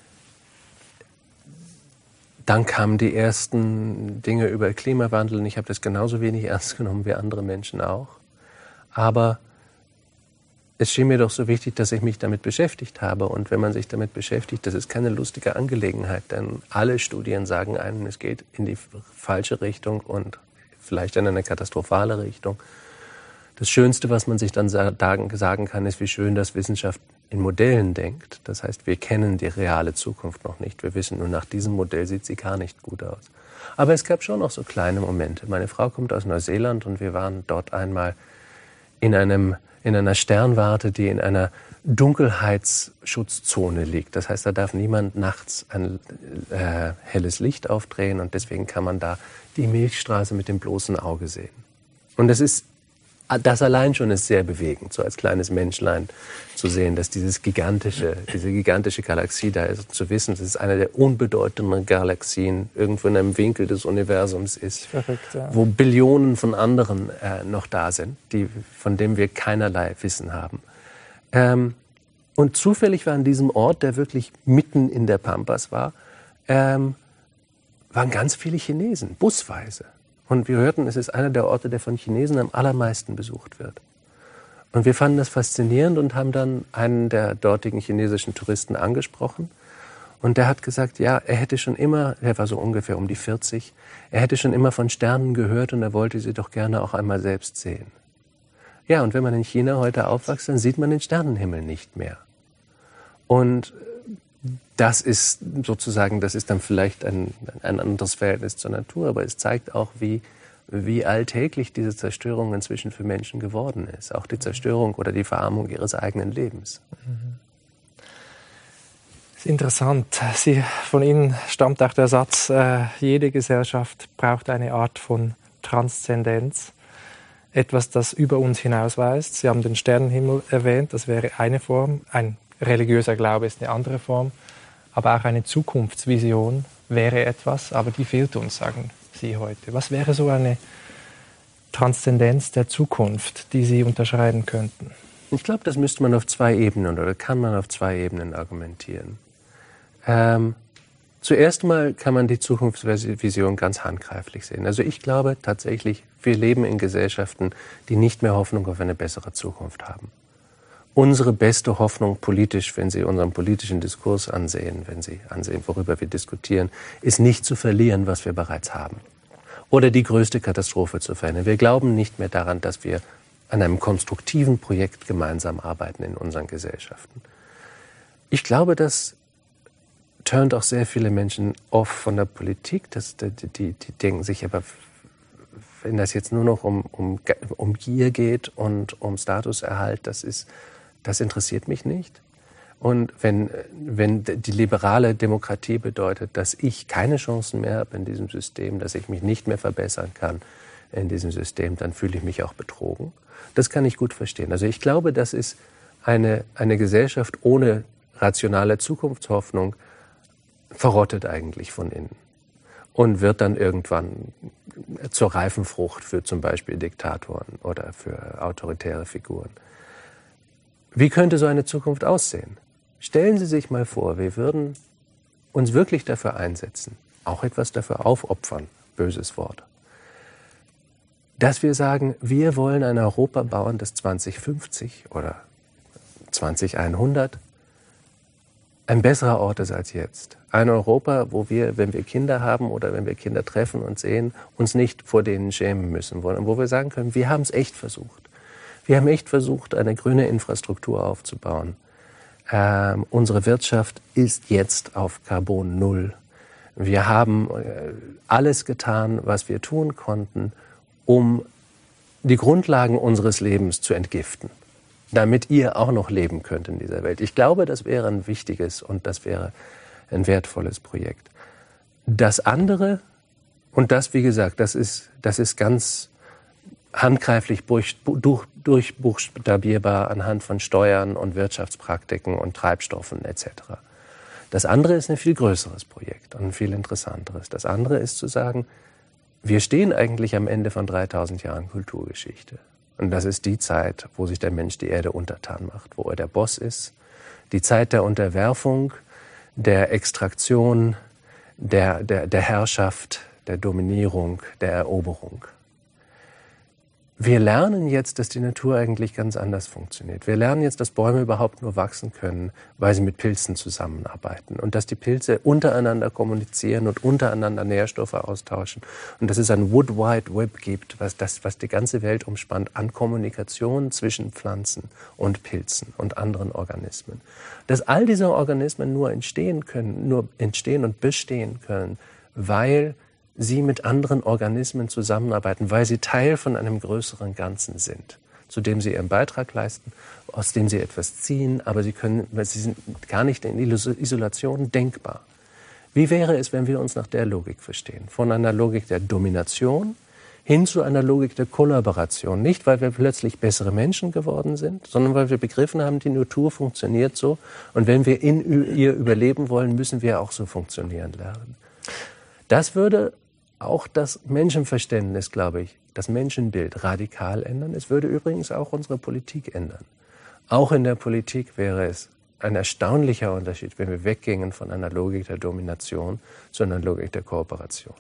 dann kamen die ersten Dinge über Klimawandel und ich habe das genauso wenig ernst genommen wie andere Menschen auch. Aber es schien mir doch so wichtig, dass ich mich damit beschäftigt habe. Und wenn man sich damit beschäftigt, das ist keine lustige Angelegenheit, denn alle Studien sagen einem, es geht in die falsche Richtung und vielleicht in eine katastrophale Richtung. Das Schönste, was man sich dann sagen kann, ist, wie schön, dass Wissenschaft in Modellen denkt. Das heißt, wir kennen die reale Zukunft noch nicht. Wir wissen nur, nach diesem Modell sieht sie gar nicht gut aus. Aber es gab schon noch so kleine Momente. Meine Frau kommt aus Neuseeland und wir waren dort einmal in einer Sternwarte, die in einer Dunkelheitsschutzzone liegt. Das heißt, da darf niemand nachts ein helles Licht aufdrehen und deswegen kann man da die Milchstraße mit dem bloßen Auge sehen. Und das allein schon ist sehr bewegend, so als kleines Menschlein zu sehen, dass diese gigantische Galaxie da ist. Und zu wissen, dass es eine der unbedeutenden Galaxien irgendwo in einem Winkel des Universums ist, verrückt, ja. Wo Billionen von anderen noch da sind, von denen wir keinerlei Wissen haben. Und zufällig war an diesem Ort, der wirklich mitten in der Pampas war, waren ganz viele Chinesen, busweise. Und wir hörten, es ist einer der Orte, der von Chinesen am allermeisten besucht wird. Und wir fanden das faszinierend und haben dann einen der dortigen chinesischen Touristen angesprochen. Und der hat gesagt, ja, er war so ungefähr um die 40, er hätte schon immer von Sternen gehört und er wollte sie doch gerne auch einmal selbst sehen. Ja, und wenn man in China heute aufwächst, dann sieht man den Sternenhimmel nicht mehr. Und das ist dann vielleicht ein anderes Verhältnis zur Natur, aber es zeigt auch, wie alltäglich diese Zerstörung inzwischen für Menschen geworden ist. Auch die Zerstörung oder die Verarmung ihres eigenen Lebens. Das ist interessant. Von Ihnen stammt auch der Satz, jede Gesellschaft braucht eine Art von Transzendenz. Etwas, das über uns hinausweist. Sie haben den Sternenhimmel erwähnt, das wäre eine Form. Ein religiöser Glaube ist eine andere Form. Aber auch eine Zukunftsvision wäre etwas, aber die fehlt uns, sagen Sie heute. Was wäre so eine Transzendenz der Zukunft, die Sie unterschreiben könnten? Ich glaube, das müsste man auf 2 Ebenen oder kann man auf 2 Ebenen argumentieren. Zuerst mal kann man die Zukunftsvision ganz handgreiflich sehen. Also ich glaube tatsächlich, wir leben in Gesellschaften, die nicht mehr Hoffnung auf eine bessere Zukunft haben. Unsere beste Hoffnung politisch, wenn Sie unseren politischen Diskurs ansehen, wenn Sie ansehen, worüber wir diskutieren, ist nicht zu verlieren, was wir bereits haben. Oder die größte Katastrophe zu verhindern. Wir glauben nicht mehr daran, dass wir an einem konstruktiven Projekt gemeinsam arbeiten in unseren Gesellschaften. Ich glaube, das turnt auch sehr viele Menschen oft von der Politik. Die denken sich, aber wenn das jetzt nur noch um Gier geht und um Statuserhalt, das interessiert mich nicht. Und wenn die liberale Demokratie bedeutet, dass ich keine Chancen mehr habe in diesem System, dass ich mich nicht mehr verbessern kann in diesem System, dann fühle ich mich auch betrogen. Das kann ich gut verstehen. Also ich glaube, das ist eine Gesellschaft ohne rationale Zukunftshoffnung verrottet eigentlich von innen und wird dann irgendwann zur reifen Frucht für zum Beispiel Diktatoren oder für autoritäre Figuren. Wie könnte so eine Zukunft aussehen? Stellen Sie sich mal vor, wir würden uns wirklich dafür einsetzen, auch etwas dafür aufopfern, böses Wort, dass wir sagen, wir wollen ein Europa bauen, das 2050 oder 2100 ein besserer Ort ist als jetzt. Ein Europa, wo wir, wenn wir Kinder haben oder wenn wir Kinder treffen und sehen, uns nicht vor denen schämen müssen wollen. Und wo wir sagen können, wir haben es echt versucht. Wir haben echt versucht, eine grüne Infrastruktur aufzubauen. Unsere Wirtschaft ist jetzt auf Carbon 0. Wir haben alles getan, was wir tun konnten, um die Grundlagen unseres Lebens zu entgiften, damit ihr auch noch leben könnt in dieser Welt. Ich glaube, das wäre ein wichtiges und das wäre ein wertvolles Projekt. Das andere, und das, wie gesagt, das ist ganz handgreiflich durchbuchstabierbar anhand von Steuern und Wirtschaftspraktiken und Treibstoffen etc. Das andere ist ein viel größeres Projekt und ein viel interessanteres. Das andere ist zu sagen, wir stehen eigentlich am Ende von 3000 Jahren Kulturgeschichte. Und das ist die Zeit, wo sich der Mensch die Erde untertan macht, wo er der Boss ist. Die Zeit der Unterwerfung, der Extraktion, der Herrschaft, der Dominierung, der Eroberung. Wir lernen jetzt, dass die Natur eigentlich ganz anders funktioniert. Wir lernen jetzt, dass Bäume überhaupt nur wachsen können, weil sie mit Pilzen zusammenarbeiten. Und dass die Pilze untereinander kommunizieren und untereinander Nährstoffe austauschen. Und dass es ein Wood Wide Web gibt, was die ganze Welt umspannt, an Kommunikation zwischen Pflanzen und Pilzen und anderen Organismen. Dass all diese Organismen nur entstehen und bestehen können, weil sie mit anderen Organismen zusammenarbeiten, weil sie Teil von einem größeren Ganzen sind, zu dem sie ihren Beitrag leisten, aus dem sie etwas ziehen, aber sie sind gar nicht in Isolation denkbar. Wie wäre es, wenn wir uns nach der Logik verstehen? Von einer Logik der Domination hin zu einer Logik der Kollaboration. Nicht, weil wir plötzlich bessere Menschen geworden sind, sondern weil wir begriffen haben, die Natur funktioniert so. Und wenn wir in ihr überleben wollen, müssen wir auch so funktionieren lernen. Das würde auch das Menschenverständnis, glaube ich, das Menschenbild radikal ändern. Es würde übrigens auch unsere Politik ändern. Auch in der Politik wäre es ein erstaunlicher Unterschied, wenn wir weggingen von einer Logik der Domination zu einer Logik der Kooperation.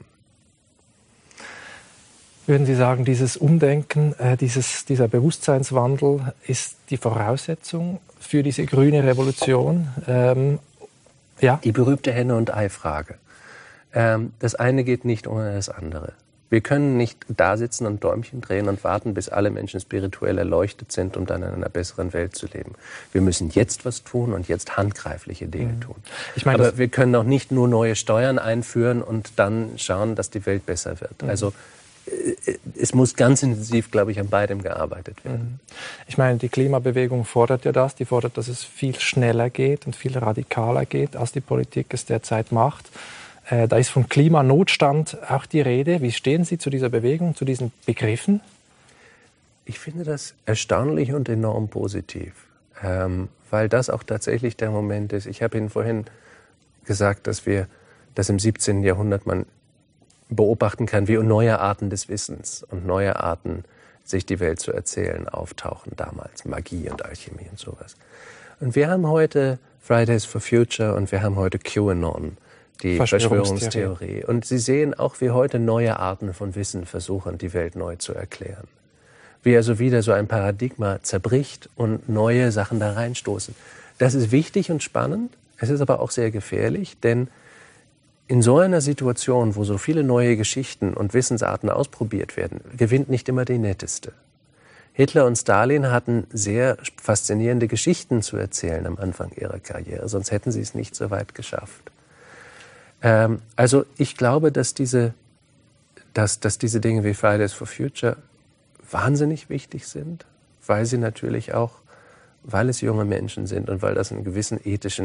Würden Sie sagen, dieses Umdenken, dieser Bewusstseinswandel ist die Voraussetzung für diese grüne Revolution? Ja? Die berühmte Henne- und Ei-Frage. Das eine geht nicht ohne das andere. Wir können nicht da sitzen und Däumchen drehen und warten, bis alle Menschen spirituell erleuchtet sind, um dann in einer besseren Welt zu leben. Wir müssen jetzt was tun und jetzt handgreifliche Dinge tun. Aber wir können auch nicht nur neue Steuern einführen und dann schauen, dass die Welt besser wird. Also es muss ganz intensiv, glaube ich, an beidem gearbeitet werden. Ich meine, die Klimabewegung fordert ja das. Die fordert, dass es viel schneller geht und viel radikaler geht, als die Politik es derzeit macht. Da ist von Klimanotstand auch die Rede. Wie stehen Sie zu dieser Bewegung, zu diesen Begriffen? Ich finde das erstaunlich und enorm positiv, weil das auch tatsächlich der Moment ist. Ich habe Ihnen vorhin gesagt, dass im 17. Jahrhundert man beobachten kann, wie neue Arten des Wissens und neue Arten, sich die Welt zu erzählen, auftauchen damals. Magie und Alchemie und sowas. Und wir haben heute Fridays for Future und wir haben heute QAnon, die Verschwörungstheorie. Und Sie sehen auch, wie heute neue Arten von Wissen versuchen, die Welt neu zu erklären. Wie also wieder so ein Paradigma zerbricht und neue Sachen da reinstoßen. Das ist wichtig und spannend. Es ist aber auch sehr gefährlich, denn in so einer Situation, wo so viele neue Geschichten und Wissensarten ausprobiert werden, gewinnt nicht immer die netteste. Hitler und Stalin hatten sehr faszinierende Geschichten zu erzählen am Anfang ihrer Karriere, sonst hätten sie es nicht so weit geschafft. Also ich glaube, dass diese Dinge wie Fridays for Future wahnsinnig wichtig sind, weil sie natürlich auch, weil es junge Menschen sind und weil das einen gewissen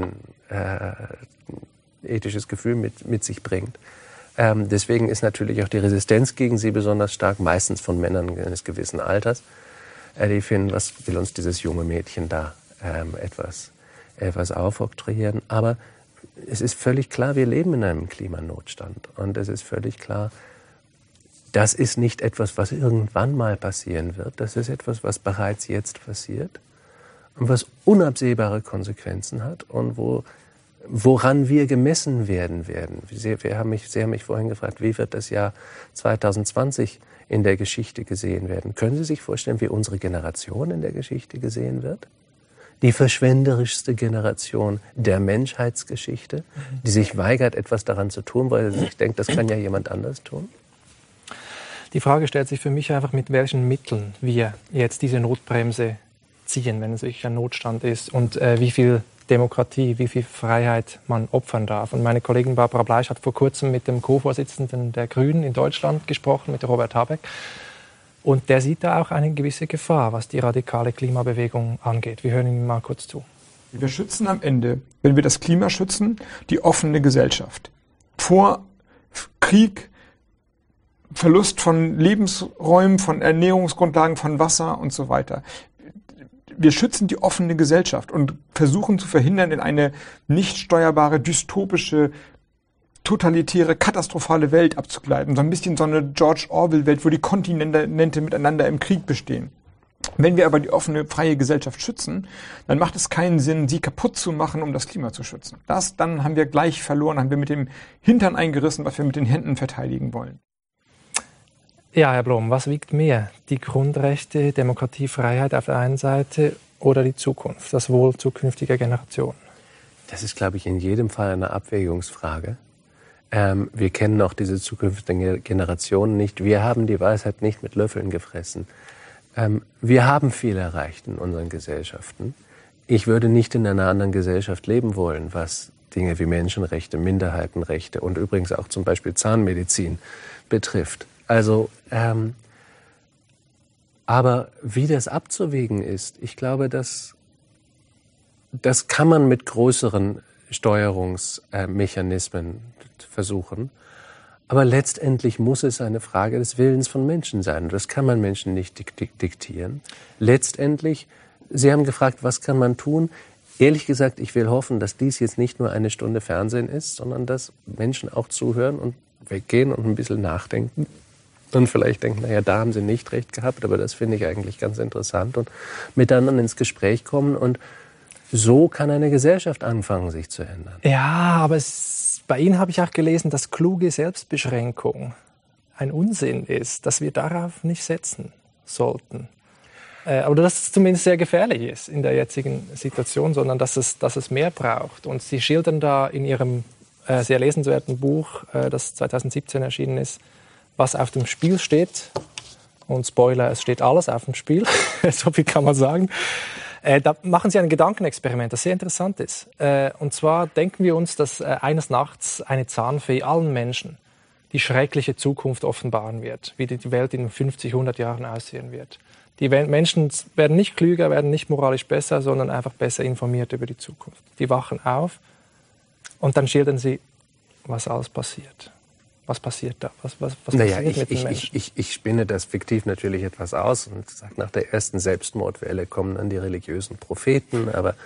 ethisches Gefühl mit sich bringt. Deswegen ist natürlich auch die Resistenz gegen sie besonders stark, meistens von Männern eines gewissen Alters. Die finden, was will uns dieses junge Mädchen da etwas aufoktroyieren. Aber es ist völlig klar, wir leben in einem Klimanotstand. Und es ist völlig klar, das ist nicht etwas, was irgendwann mal passieren wird. Das ist etwas, was bereits jetzt passiert und was unabsehbare Konsequenzen hat und woran wir gemessen werden. Sie haben mich vorhin gefragt, wie wird das Jahr 2020 in der Geschichte gesehen werden? Können Sie sich vorstellen, wie unsere Generation in der Geschichte gesehen wird? Die verschwenderischste Generation der Menschheitsgeschichte, die sich weigert, etwas daran zu tun, weil sie sich denkt, das kann ja jemand anders tun? Die Frage stellt sich für mich einfach, mit welchen Mitteln wir jetzt diese Notbremse ziehen, wenn es wirklich ein Notstand ist, und wie viel Demokratie, wie viel Freiheit man opfern darf. Und meine Kollegin Barbara Bleisch hat vor kurzem mit dem Co-Vorsitzenden der Grünen in Deutschland gesprochen, mit Robert Habeck. Und der sieht da auch eine gewisse Gefahr, was die radikale Klimabewegung angeht. Wir hören ihm mal kurz zu. Wir schützen am Ende, wenn wir das Klima schützen, die offene Gesellschaft. Vor Krieg, Verlust von Lebensräumen, von Ernährungsgrundlagen, von Wasser und so weiter. Wir schützen die offene Gesellschaft und versuchen zu verhindern, in eine nicht steuerbare, dystopische, totalitäre, katastrophale Welt abzugleiten. So ein bisschen so eine George Orwell-Welt, wo die Kontinente miteinander im Krieg bestehen. Wenn wir aber die offene, freie Gesellschaft schützen, dann macht es keinen Sinn, sie kaputt zu machen, um das Klima zu schützen. Dann haben wir gleich verloren, haben wir mit dem Hintern eingerissen, was wir mit den Händen verteidigen wollen. Ja, Herr Blom, was wiegt mehr? Die Grundrechte, Demokratie, Freiheit auf der einen Seite oder die Zukunft, das Wohl zukünftiger Generationen? Das ist, glaube ich, in jedem Fall eine Abwägungsfrage. Wir kennen auch diese zukünftigen Generationen nicht. Wir haben die Weisheit nicht mit Löffeln gefressen. Wir haben viel erreicht in unseren Gesellschaften. Ich würde nicht in einer anderen Gesellschaft leben wollen, was Dinge wie Menschenrechte, Minderheitenrechte und übrigens auch zum Beispiel Zahnmedizin betrifft. Also, aber wie das abzuwägen ist, ich glaube, das kann man mit größeren Steuerungsmechanismen versuchen. Aber letztendlich muss es eine Frage des Willens von Menschen sein. Das kann man Menschen nicht diktieren. Letztendlich, Sie haben gefragt, was kann man tun? Ehrlich gesagt, ich will hoffen, dass dies jetzt nicht nur eine Stunde Fernsehen ist, sondern dass Menschen auch zuhören und weggehen und ein bisschen nachdenken. Und vielleicht denken, naja, da haben sie nicht recht gehabt, aber das finde ich eigentlich ganz interessant. Und miteinander ins Gespräch kommen und so kann eine Gesellschaft anfangen, sich zu ändern. Ja, aber bei Ihnen habe ich auch gelesen, dass kluge Selbstbeschränkung ein Unsinn ist, dass wir darauf nicht setzen sollten. Oder dass es zumindest sehr gefährlich ist in der jetzigen Situation, sondern dass es mehr braucht. Und Sie schildern da in Ihrem sehr lesenswerten Buch, das 2017 erschienen ist, was auf dem Spiel steht. Und Spoiler, es steht alles auf dem Spiel, so viel kann man sagen. Da machen Sie ein Gedankenexperiment, das sehr interessant ist. Und zwar denken wir uns, dass eines Nachts eine Zahnfee allen Menschen die schreckliche Zukunft offenbaren wird, wie die Welt in 50, 100 Jahren aussehen wird. Die Menschen werden nicht klüger, werden nicht moralisch besser, sondern einfach besser informiert über die Zukunft. Die wachen auf und dann schildern sie, was alles passiert. Was passiert da? Was passiert mit den Menschen? Ich spinne das fiktiv natürlich etwas aus und sage, nach der ersten Selbstmordwelle kommen dann die religiösen Propheten, aber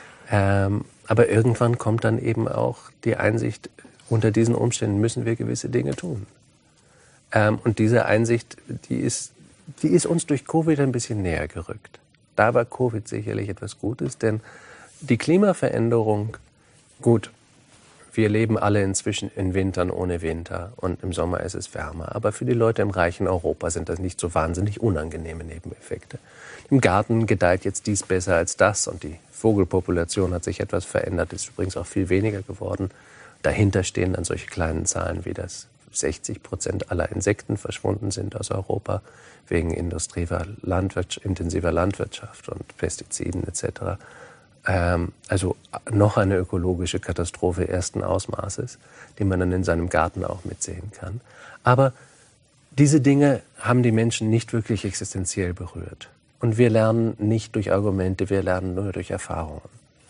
irgendwann kommt dann eben auch die Einsicht, unter diesen Umständen müssen wir gewisse Dinge tun. Und diese Einsicht, die ist uns durch Covid ein bisschen näher gerückt. Da war Covid sicherlich etwas Gutes, denn die Klimaveränderung, gut, wir leben alle inzwischen in Wintern ohne Winter und im Sommer ist es wärmer. Aber für die Leute im reichen Europa sind das nicht so wahnsinnig unangenehme Nebeneffekte. Im Garten gedeiht jetzt dies besser als das und die Vogelpopulation hat sich etwas verändert, ist übrigens auch viel weniger geworden. Dahinter stehen dann solche kleinen Zahlen wie das 60% aller Insekten verschwunden sind aus Europa wegen intensiver Landwirtschaft und Pestiziden etc. Also noch eine ökologische Katastrophe ersten Ausmaßes, die man dann in seinem Garten auch mitsehen kann. Aber diese Dinge haben die Menschen nicht wirklich existenziell berührt. Und wir lernen nicht durch Argumente, wir lernen nur durch Erfahrungen.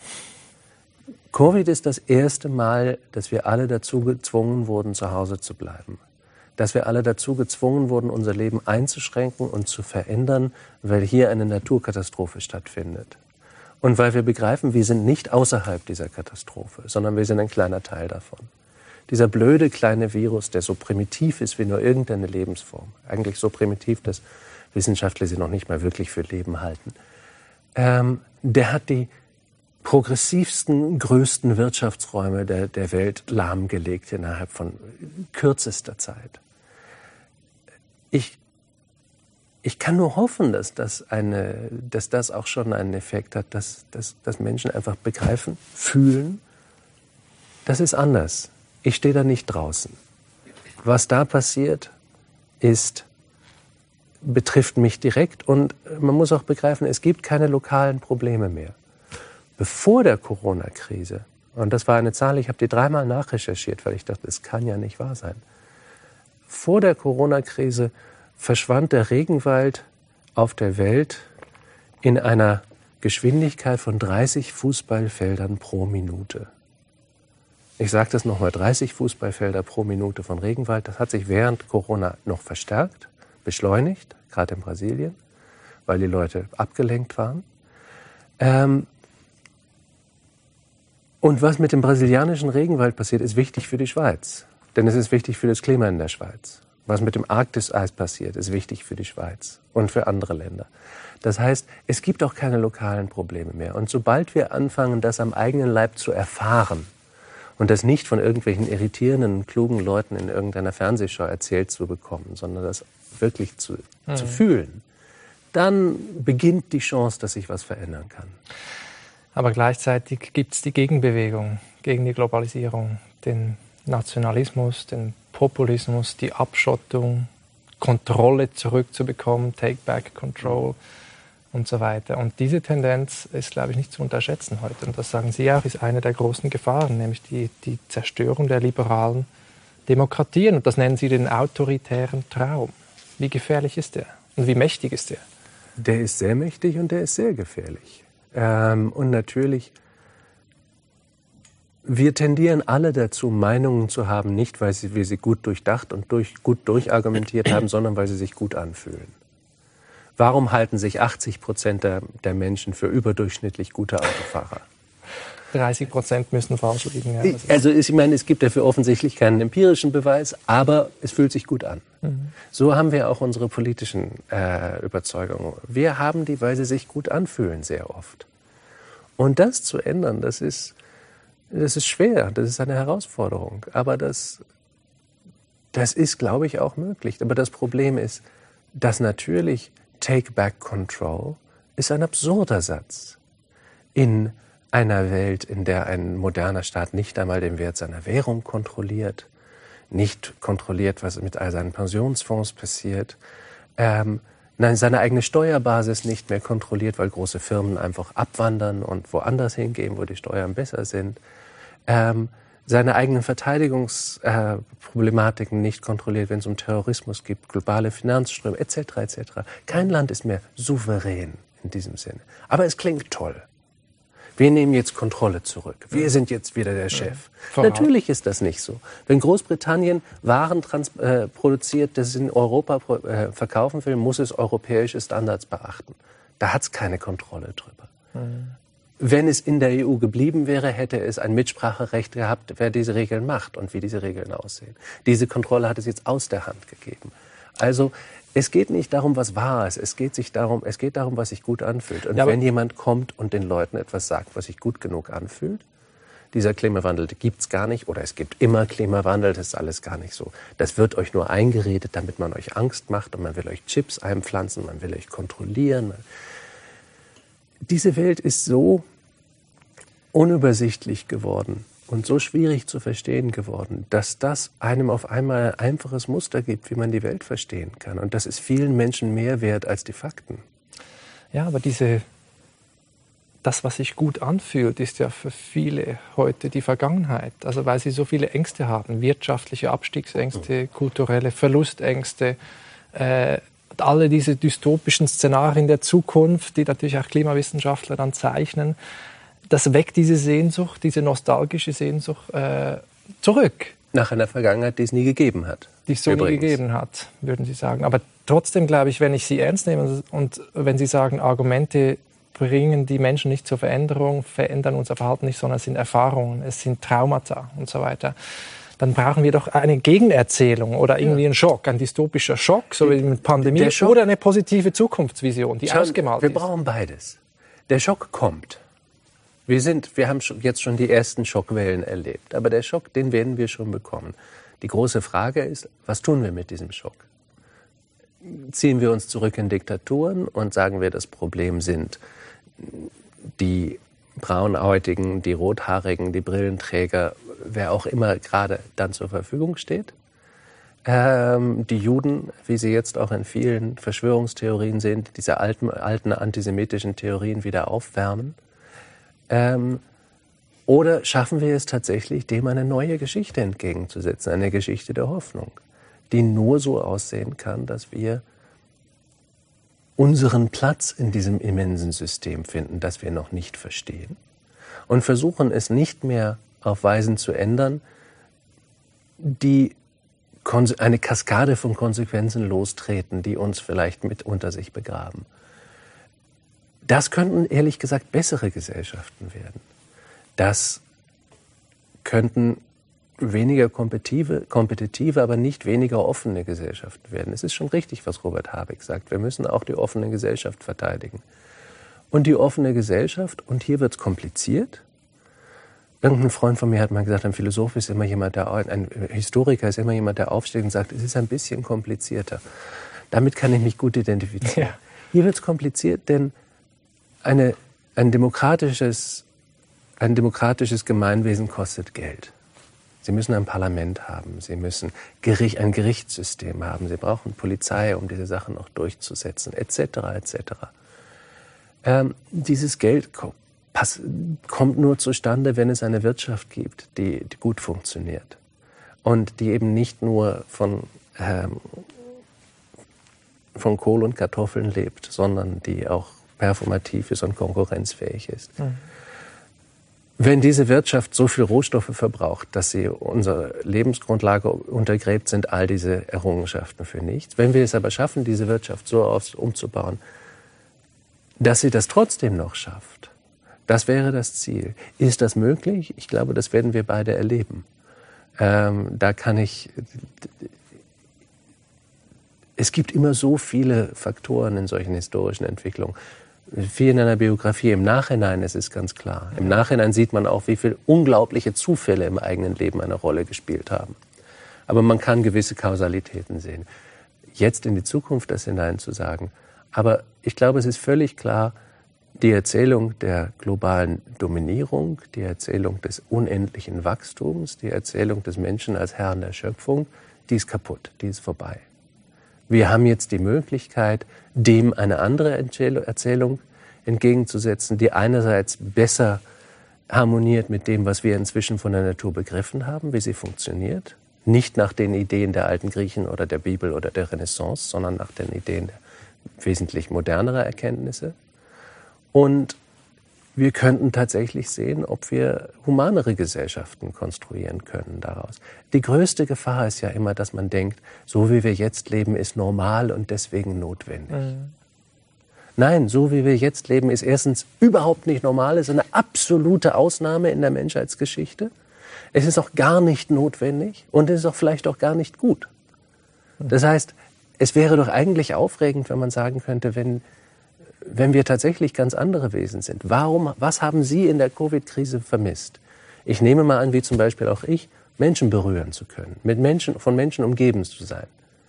Covid ist das erste Mal, dass wir alle dazu gezwungen wurden, zu Hause zu bleiben. Dass wir alle dazu gezwungen wurden, unser Leben einzuschränken und zu verändern, weil hier eine Naturkatastrophe stattfindet. Und weil wir begreifen, wir sind nicht außerhalb dieser Katastrophe, sondern wir sind ein kleiner Teil davon. Dieser blöde kleine Virus, der so primitiv ist wie nur irgendeine Lebensform, eigentlich so primitiv, dass Wissenschaftler sie noch nicht mal wirklich für Leben halten, der hat die progressivsten, größten Wirtschaftsräume der Welt lahmgelegt innerhalb von kürzester Zeit. Ich kann nur hoffen, dass das auch schon einen Effekt hat, dass Menschen einfach begreifen, fühlen, das ist anders. Ich stehe da nicht draußen. Was da passiert, betrifft mich direkt und man muss auch begreifen, es gibt keine lokalen Probleme mehr. Bevor der Corona-Krise, und das war eine Zahl, ich habe die 3-mal nachrecherchiert, weil ich dachte, es kann ja nicht wahr sein. Vor der Corona-Krise verschwand der Regenwald auf der Welt in einer Geschwindigkeit von 30 Fußballfeldern pro Minute. Ich sage das nochmal, 30 Fußballfelder pro Minute von Regenwald. Das hat sich während Corona noch verstärkt, beschleunigt, gerade in Brasilien, weil die Leute abgelenkt waren. Und was mit dem brasilianischen Regenwald passiert, ist wichtig für die Schweiz. Denn es ist wichtig für das Klima in der Schweiz. Was mit dem Arktiseis passiert, ist wichtig für die Schweiz und für andere Länder. Das heißt, es gibt auch keine lokalen Probleme mehr. Und sobald wir anfangen, das am eigenen Leib zu erfahren und das nicht von irgendwelchen irritierenden, klugen Leuten in irgendeiner Fernsehshow erzählt zu bekommen, sondern das wirklich zu fühlen, dann beginnt die Chance, dass sich was verändern kann. Aber gleichzeitig gibt es die Gegenbewegung gegen die Globalisierung, den Nationalismus, den Populismus, die Abschottung, Kontrolle zurückzubekommen, Take Back Control und so weiter. Und diese Tendenz ist, glaube ich, nicht zu unterschätzen heute. Und das sagen Sie auch, ist eine der großen Gefahren, nämlich die Zerstörung der liberalen Demokratien. Und das nennen Sie den autoritären Traum. Wie gefährlich ist der? Und wie mächtig ist der? Der ist sehr mächtig und der ist sehr gefährlich. Und natürlich, wir tendieren alle dazu, Meinungen zu haben, nicht weil wir sie gut durchdacht und gut durchargumentiert haben, sondern weil sie sich gut anfühlen. Warum halten sich 80% der Menschen für überdurchschnittlich gute Autofahrer? 30% müssen falsch liegen. Ja. Also ich meine, es gibt dafür offensichtlich keinen empirischen Beweis, aber es fühlt sich gut an. So haben wir auch unsere politischen Überzeugungen. Wir haben die, weil sie sich gut anfühlen, sehr oft. Und das zu ändern, das ist schwer, das ist eine Herausforderung. Aber das ist, glaube ich, auch möglich. Aber das Problem ist, dass natürlich Take Back Control ist ein absurder Satz. In einer Welt, in der ein moderner Staat nicht einmal den Wert seiner Währung kontrolliert, nicht kontrolliert, was mit all seinen Pensionsfonds passiert, seine eigene Steuerbasis nicht mehr kontrolliert, weil große Firmen einfach abwandern und woanders hingehen, wo die Steuern besser sind, seine eigenen Verteidigungsproblematiken nicht kontrolliert, wenn es um Terrorismus geht, globale Finanzströme etc. etc. Kein Land ist mehr souverän in diesem Sinne. Aber es klingt toll. Wir nehmen jetzt Kontrolle zurück. Wir sind jetzt wieder der Chef. Natürlich ist das nicht so. Wenn Großbritannien Waren produziert, das es in Europa verkaufen will, muss es europäische Standards beachten. Da hat es keine Kontrolle drüber. Wenn es in der EU geblieben wäre, hätte es ein Mitspracherecht gehabt, wer diese Regeln macht und wie diese Regeln aussehen. Diese Kontrolle hat es jetzt aus der Hand gegeben. Also es geht nicht darum, was wahr ist. Es geht darum, was sich gut anfühlt. Und wenn jemand kommt und den Leuten etwas sagt, was sich gut genug anfühlt, dieser Klimawandel gibt's gar nicht oder es gibt immer Klimawandel, das ist alles gar nicht so. Das wird euch nur eingeredet, damit man euch Angst macht und man will euch Chips einpflanzen, man will euch kontrollieren. Diese Welt ist so unübersichtlich geworden und so schwierig zu verstehen geworden, dass das einem auf einmal ein einfaches Muster gibt, wie man die Welt verstehen kann. Und das ist vielen Menschen mehr wert als die Fakten. Ja, aber das, was sich gut anfühlt, ist ja für viele heute die Vergangenheit. Also weil sie so viele Ängste haben, wirtschaftliche Abstiegsängste, kulturelle Verlustängste, alle diese dystopischen Szenarien der Zukunft, die natürlich auch Klimawissenschaftler dann zeichnen. Das weckt diese Sehnsucht, diese nostalgische Sehnsucht zurück. Nach einer Vergangenheit, die es nie gegeben hat. Die es so nie gegeben hat, würden Sie sagen. Aber trotzdem glaube ich, wenn ich Sie ernst nehme und wenn Sie sagen, Argumente bringen die Menschen nicht zur Veränderung, verändern unser Verhalten nicht, sondern es sind Erfahrungen, es sind Traumata und so weiter, dann brauchen wir doch eine Gegenerzählung oder irgendwie einen Schock, ein dystopischer Schock, so wie mit Pandemie, oder eine positive Zukunftsvision, die ausgemalt ist. Wir brauchen beides. Der Schock kommt. Wir haben jetzt schon die ersten Schockwellen erlebt. Aber der Schock, den werden wir schon bekommen. Die große Frage ist, was tun wir mit diesem Schock? Ziehen wir uns zurück in Diktaturen und sagen wir, das Problem sind die Braunhäutigen, die Rothaarigen, die Brillenträger, wer auch immer gerade dann zur Verfügung steht? Die Juden, wie sie jetzt auch in vielen Verschwörungstheorien sind, diese alten antisemitischen Theorien wieder aufwärmen? Oder schaffen wir es tatsächlich, dem eine neue Geschichte entgegenzusetzen, eine Geschichte der Hoffnung, die nur so aussehen kann, dass wir unseren Platz in diesem immensen System finden, das wir noch nicht verstehen und versuchen es nicht mehr auf Weisen zu ändern, die eine Kaskade von Konsequenzen lostreten, die uns vielleicht mit unter sich begraben. Das könnten, ehrlich gesagt, bessere Gesellschaften werden. Das könnten weniger kompetitive, aber nicht weniger offene Gesellschaften werden. Es ist schon richtig, was Robert Habeck sagt. Wir müssen auch die offene Gesellschaft verteidigen. Und die offene Gesellschaft, und hier wird es kompliziert. Irgendein Freund von mir hat mal gesagt, ein Philosoph ist immer jemand, ein Historiker ist immer jemand, der aufsteht und sagt, es ist ein bisschen komplizierter. Damit kann ich mich gut identifizieren. Ja. Hier wird es kompliziert, denn ein demokratisches Gemeinwesen kostet Geld. Sie müssen ein Parlament haben, Sie müssen ein Gerichtssystem haben, Sie brauchen Polizei, um diese Sachen auch durchzusetzen, etc. etc. Dieses Geld kommt nur zustande, wenn es eine Wirtschaft gibt, die gut funktioniert und die eben nicht nur von Kohl und Kartoffeln lebt, sondern die auch performativ ist und konkurrenzfähig ist. Mhm. Wenn diese Wirtschaft so viel Rohstoffe verbraucht, dass sie unsere Lebensgrundlage untergräbt, sind all diese Errungenschaften für nichts. Wenn wir es aber schaffen, diese Wirtschaft so umzubauen, dass sie das trotzdem noch schafft, das wäre das Ziel. Ist das möglich? Ich glaube, das werden wir beide erleben. Es gibt immer so viele Faktoren in solchen historischen Entwicklungen. Wie in einer Biografie. Im Nachhinein ist es ganz klar. Im Nachhinein sieht man auch, wie viele unglaubliche Zufälle im eigenen Leben eine Rolle gespielt haben. Aber man kann gewisse Kausalitäten sehen. Jetzt in die Zukunft das hineinzusagen. Aber ich glaube, es ist völlig klar, die Erzählung der globalen Dominierung, die Erzählung des unendlichen Wachstums, die Erzählung des Menschen als Herrn der Schöpfung, die ist kaputt, die ist vorbei. Wir haben jetzt die Möglichkeit, dem eine andere Erzählung entgegenzusetzen, die einerseits besser harmoniert mit dem, was wir inzwischen von der Natur begriffen haben, wie sie funktioniert. Nicht nach den Ideen der alten Griechen oder der Bibel oder der Renaissance, sondern nach den Ideen der wesentlich modernerer Erkenntnisse. Und wir könnten tatsächlich sehen, ob wir humanere Gesellschaften konstruieren können daraus. Die größte Gefahr ist ja immer, dass man denkt, so wie wir jetzt leben, ist normal und deswegen notwendig. Mhm. Nein, so wie wir jetzt leben, ist erstens überhaupt nicht normal, ist eine absolute Ausnahme in der Menschheitsgeschichte. Es ist auch gar nicht notwendig und es ist auch vielleicht auch gar nicht gut. Das heißt, es wäre doch eigentlich aufregend, wenn man sagen könnte, wenn wir tatsächlich ganz andere Wesen sind. Was haben Sie in der Covid-Krise vermisst? Ich nehme mal an, wie zum Beispiel auch ich, Menschen berühren zu können, von Menschen umgeben zu sein.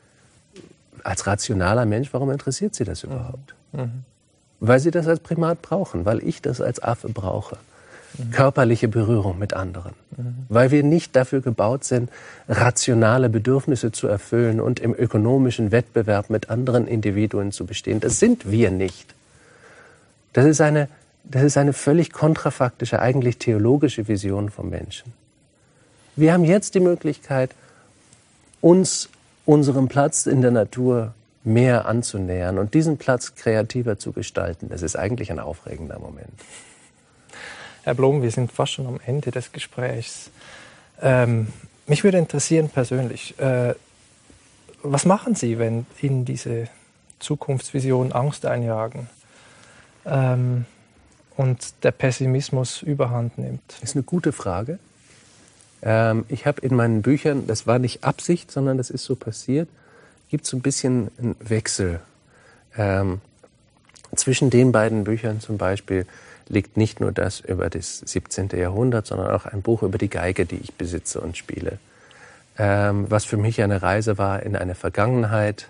Als rationaler Mensch, warum interessiert Sie das überhaupt? Mhm. Weil Sie das als Primat brauchen, weil ich das als Affe brauche. Mhm. Körperliche Berührung mit anderen. Mhm. Weil wir nicht dafür gebaut sind, rationale Bedürfnisse zu erfüllen und im ökonomischen Wettbewerb mit anderen Individuen zu bestehen. Das sind wir nicht. Das ist eine völlig kontrafaktische, eigentlich theologische Vision vom Menschen. Wir haben jetzt die Möglichkeit, uns unserem Platz in der Natur mehr anzunähern und diesen Platz kreativer zu gestalten. Das ist eigentlich ein aufregender Moment. Herr Blom, wir sind fast schon am Ende des Gesprächs. Mich würde interessieren persönlich, was machen Sie, wenn Ihnen diese Zukunftsvisionen Angst einjagen und der Pessimismus überhand nimmt? Das ist eine gute Frage. Ich habe in meinen Büchern, das war nicht Absicht, sondern das ist so passiert, gibt es so ein bisschen einen Wechsel. Zwischen den beiden Büchern zum Beispiel liegt nicht nur das über das 17. Jahrhundert, sondern auch ein Buch über die Geige, die ich besitze und spiele. Was für mich eine Reise war in eine Vergangenheit,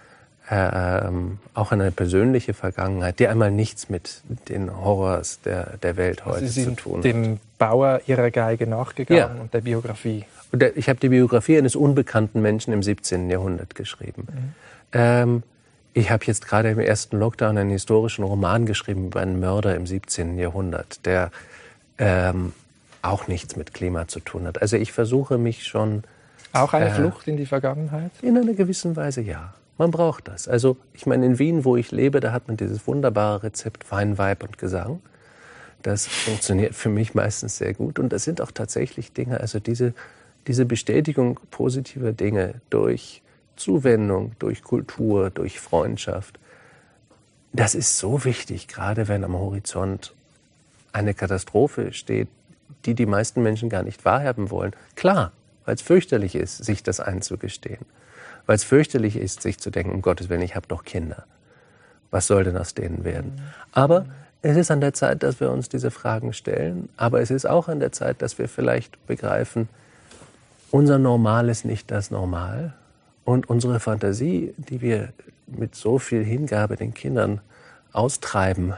auch eine persönliche Vergangenheit, die einmal nichts mit den Horrors der Welt heute zu tun hat. Sie sind dem Bauer Ihrer Geige nachgegangen und der Biografie. Ich habe die Biografie eines unbekannten Menschen im 17. Jahrhundert geschrieben. Mhm. Ich habe jetzt gerade im ersten Lockdown einen historischen Roman geschrieben über einen Mörder im 17. Jahrhundert, der auch nichts mit Klima zu tun hat. Also ich versuche mich schon... Auch eine Flucht in die Vergangenheit? In einer gewissen Weise ja. Man braucht das. Also ich meine, in Wien, wo ich lebe, da hat man dieses wunderbare Rezept Wein, Weib und Gesang. Das funktioniert für mich meistens sehr gut. Und das sind auch tatsächlich Dinge, also diese Bestätigung positiver Dinge durch Zuwendung, durch Kultur, durch Freundschaft, das ist so wichtig, gerade wenn am Horizont eine Katastrophe steht, die die meisten Menschen gar nicht wahrhaben wollen. Klar, weil es fürchterlich ist, sich das einzugestehen. Weil es fürchterlich ist, sich zu denken, um Gottes Willen, ich habe doch Kinder. Was soll denn aus denen werden? Aber es ist an der Zeit, dass wir uns diese Fragen stellen. Aber es ist auch an der Zeit, dass wir vielleicht begreifen, unser Normal ist nicht das Normal. Und unsere Fantasie, die wir mit so viel Hingabe den Kindern austreiben,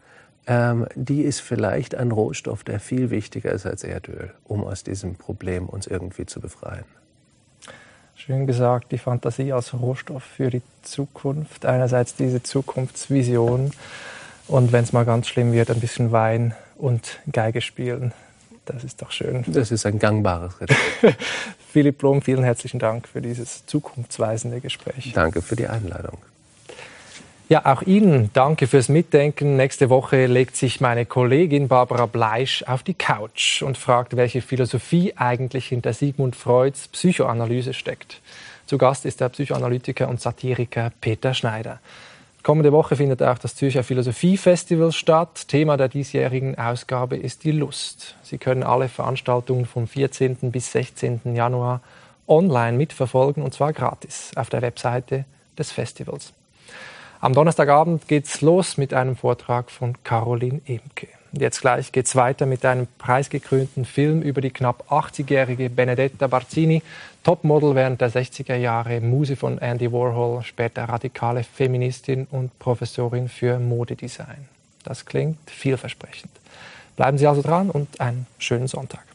die ist vielleicht ein Rohstoff, der viel wichtiger ist als Erdöl, um aus diesem Problem uns irgendwie zu befreien. Schön gesagt, die Fantasie als Rohstoff für die Zukunft. Einerseits diese Zukunftsvision und wenn es mal ganz schlimm wird, ein bisschen Wein und Geige spielen. Das ist doch schön. Das ist ein gangbares Rezept. Philipp Blom, vielen herzlichen Dank für dieses zukunftsweisende Gespräch. Danke für die Einladung. Ja, auch Ihnen danke fürs Mitdenken. Nächste Woche legt sich meine Kollegin Barbara Bleisch auf die Couch und fragt, welche Philosophie eigentlich hinter Sigmund Freuds Psychoanalyse steckt. Zu Gast ist der Psychoanalytiker und Satiriker Peter Schneider. Kommende Woche findet auch das Zürcher Philosophiefestival statt. Thema der diesjährigen Ausgabe ist die Lust. Sie können alle Veranstaltungen vom 14. bis 16. Januar online mitverfolgen, und zwar gratis auf der Webseite des Festivals. Am Donnerstagabend geht's los mit einem Vortrag von Caroline Emke. Jetzt gleich geht's weiter mit einem preisgekrönten Film über die knapp 80-jährige Benedetta Barzini, Topmodel während der 60er Jahre, Muse von Andy Warhol, später radikale Feministin und Professorin für Modedesign. Das klingt vielversprechend. Bleiben Sie also dran und einen schönen Sonntag.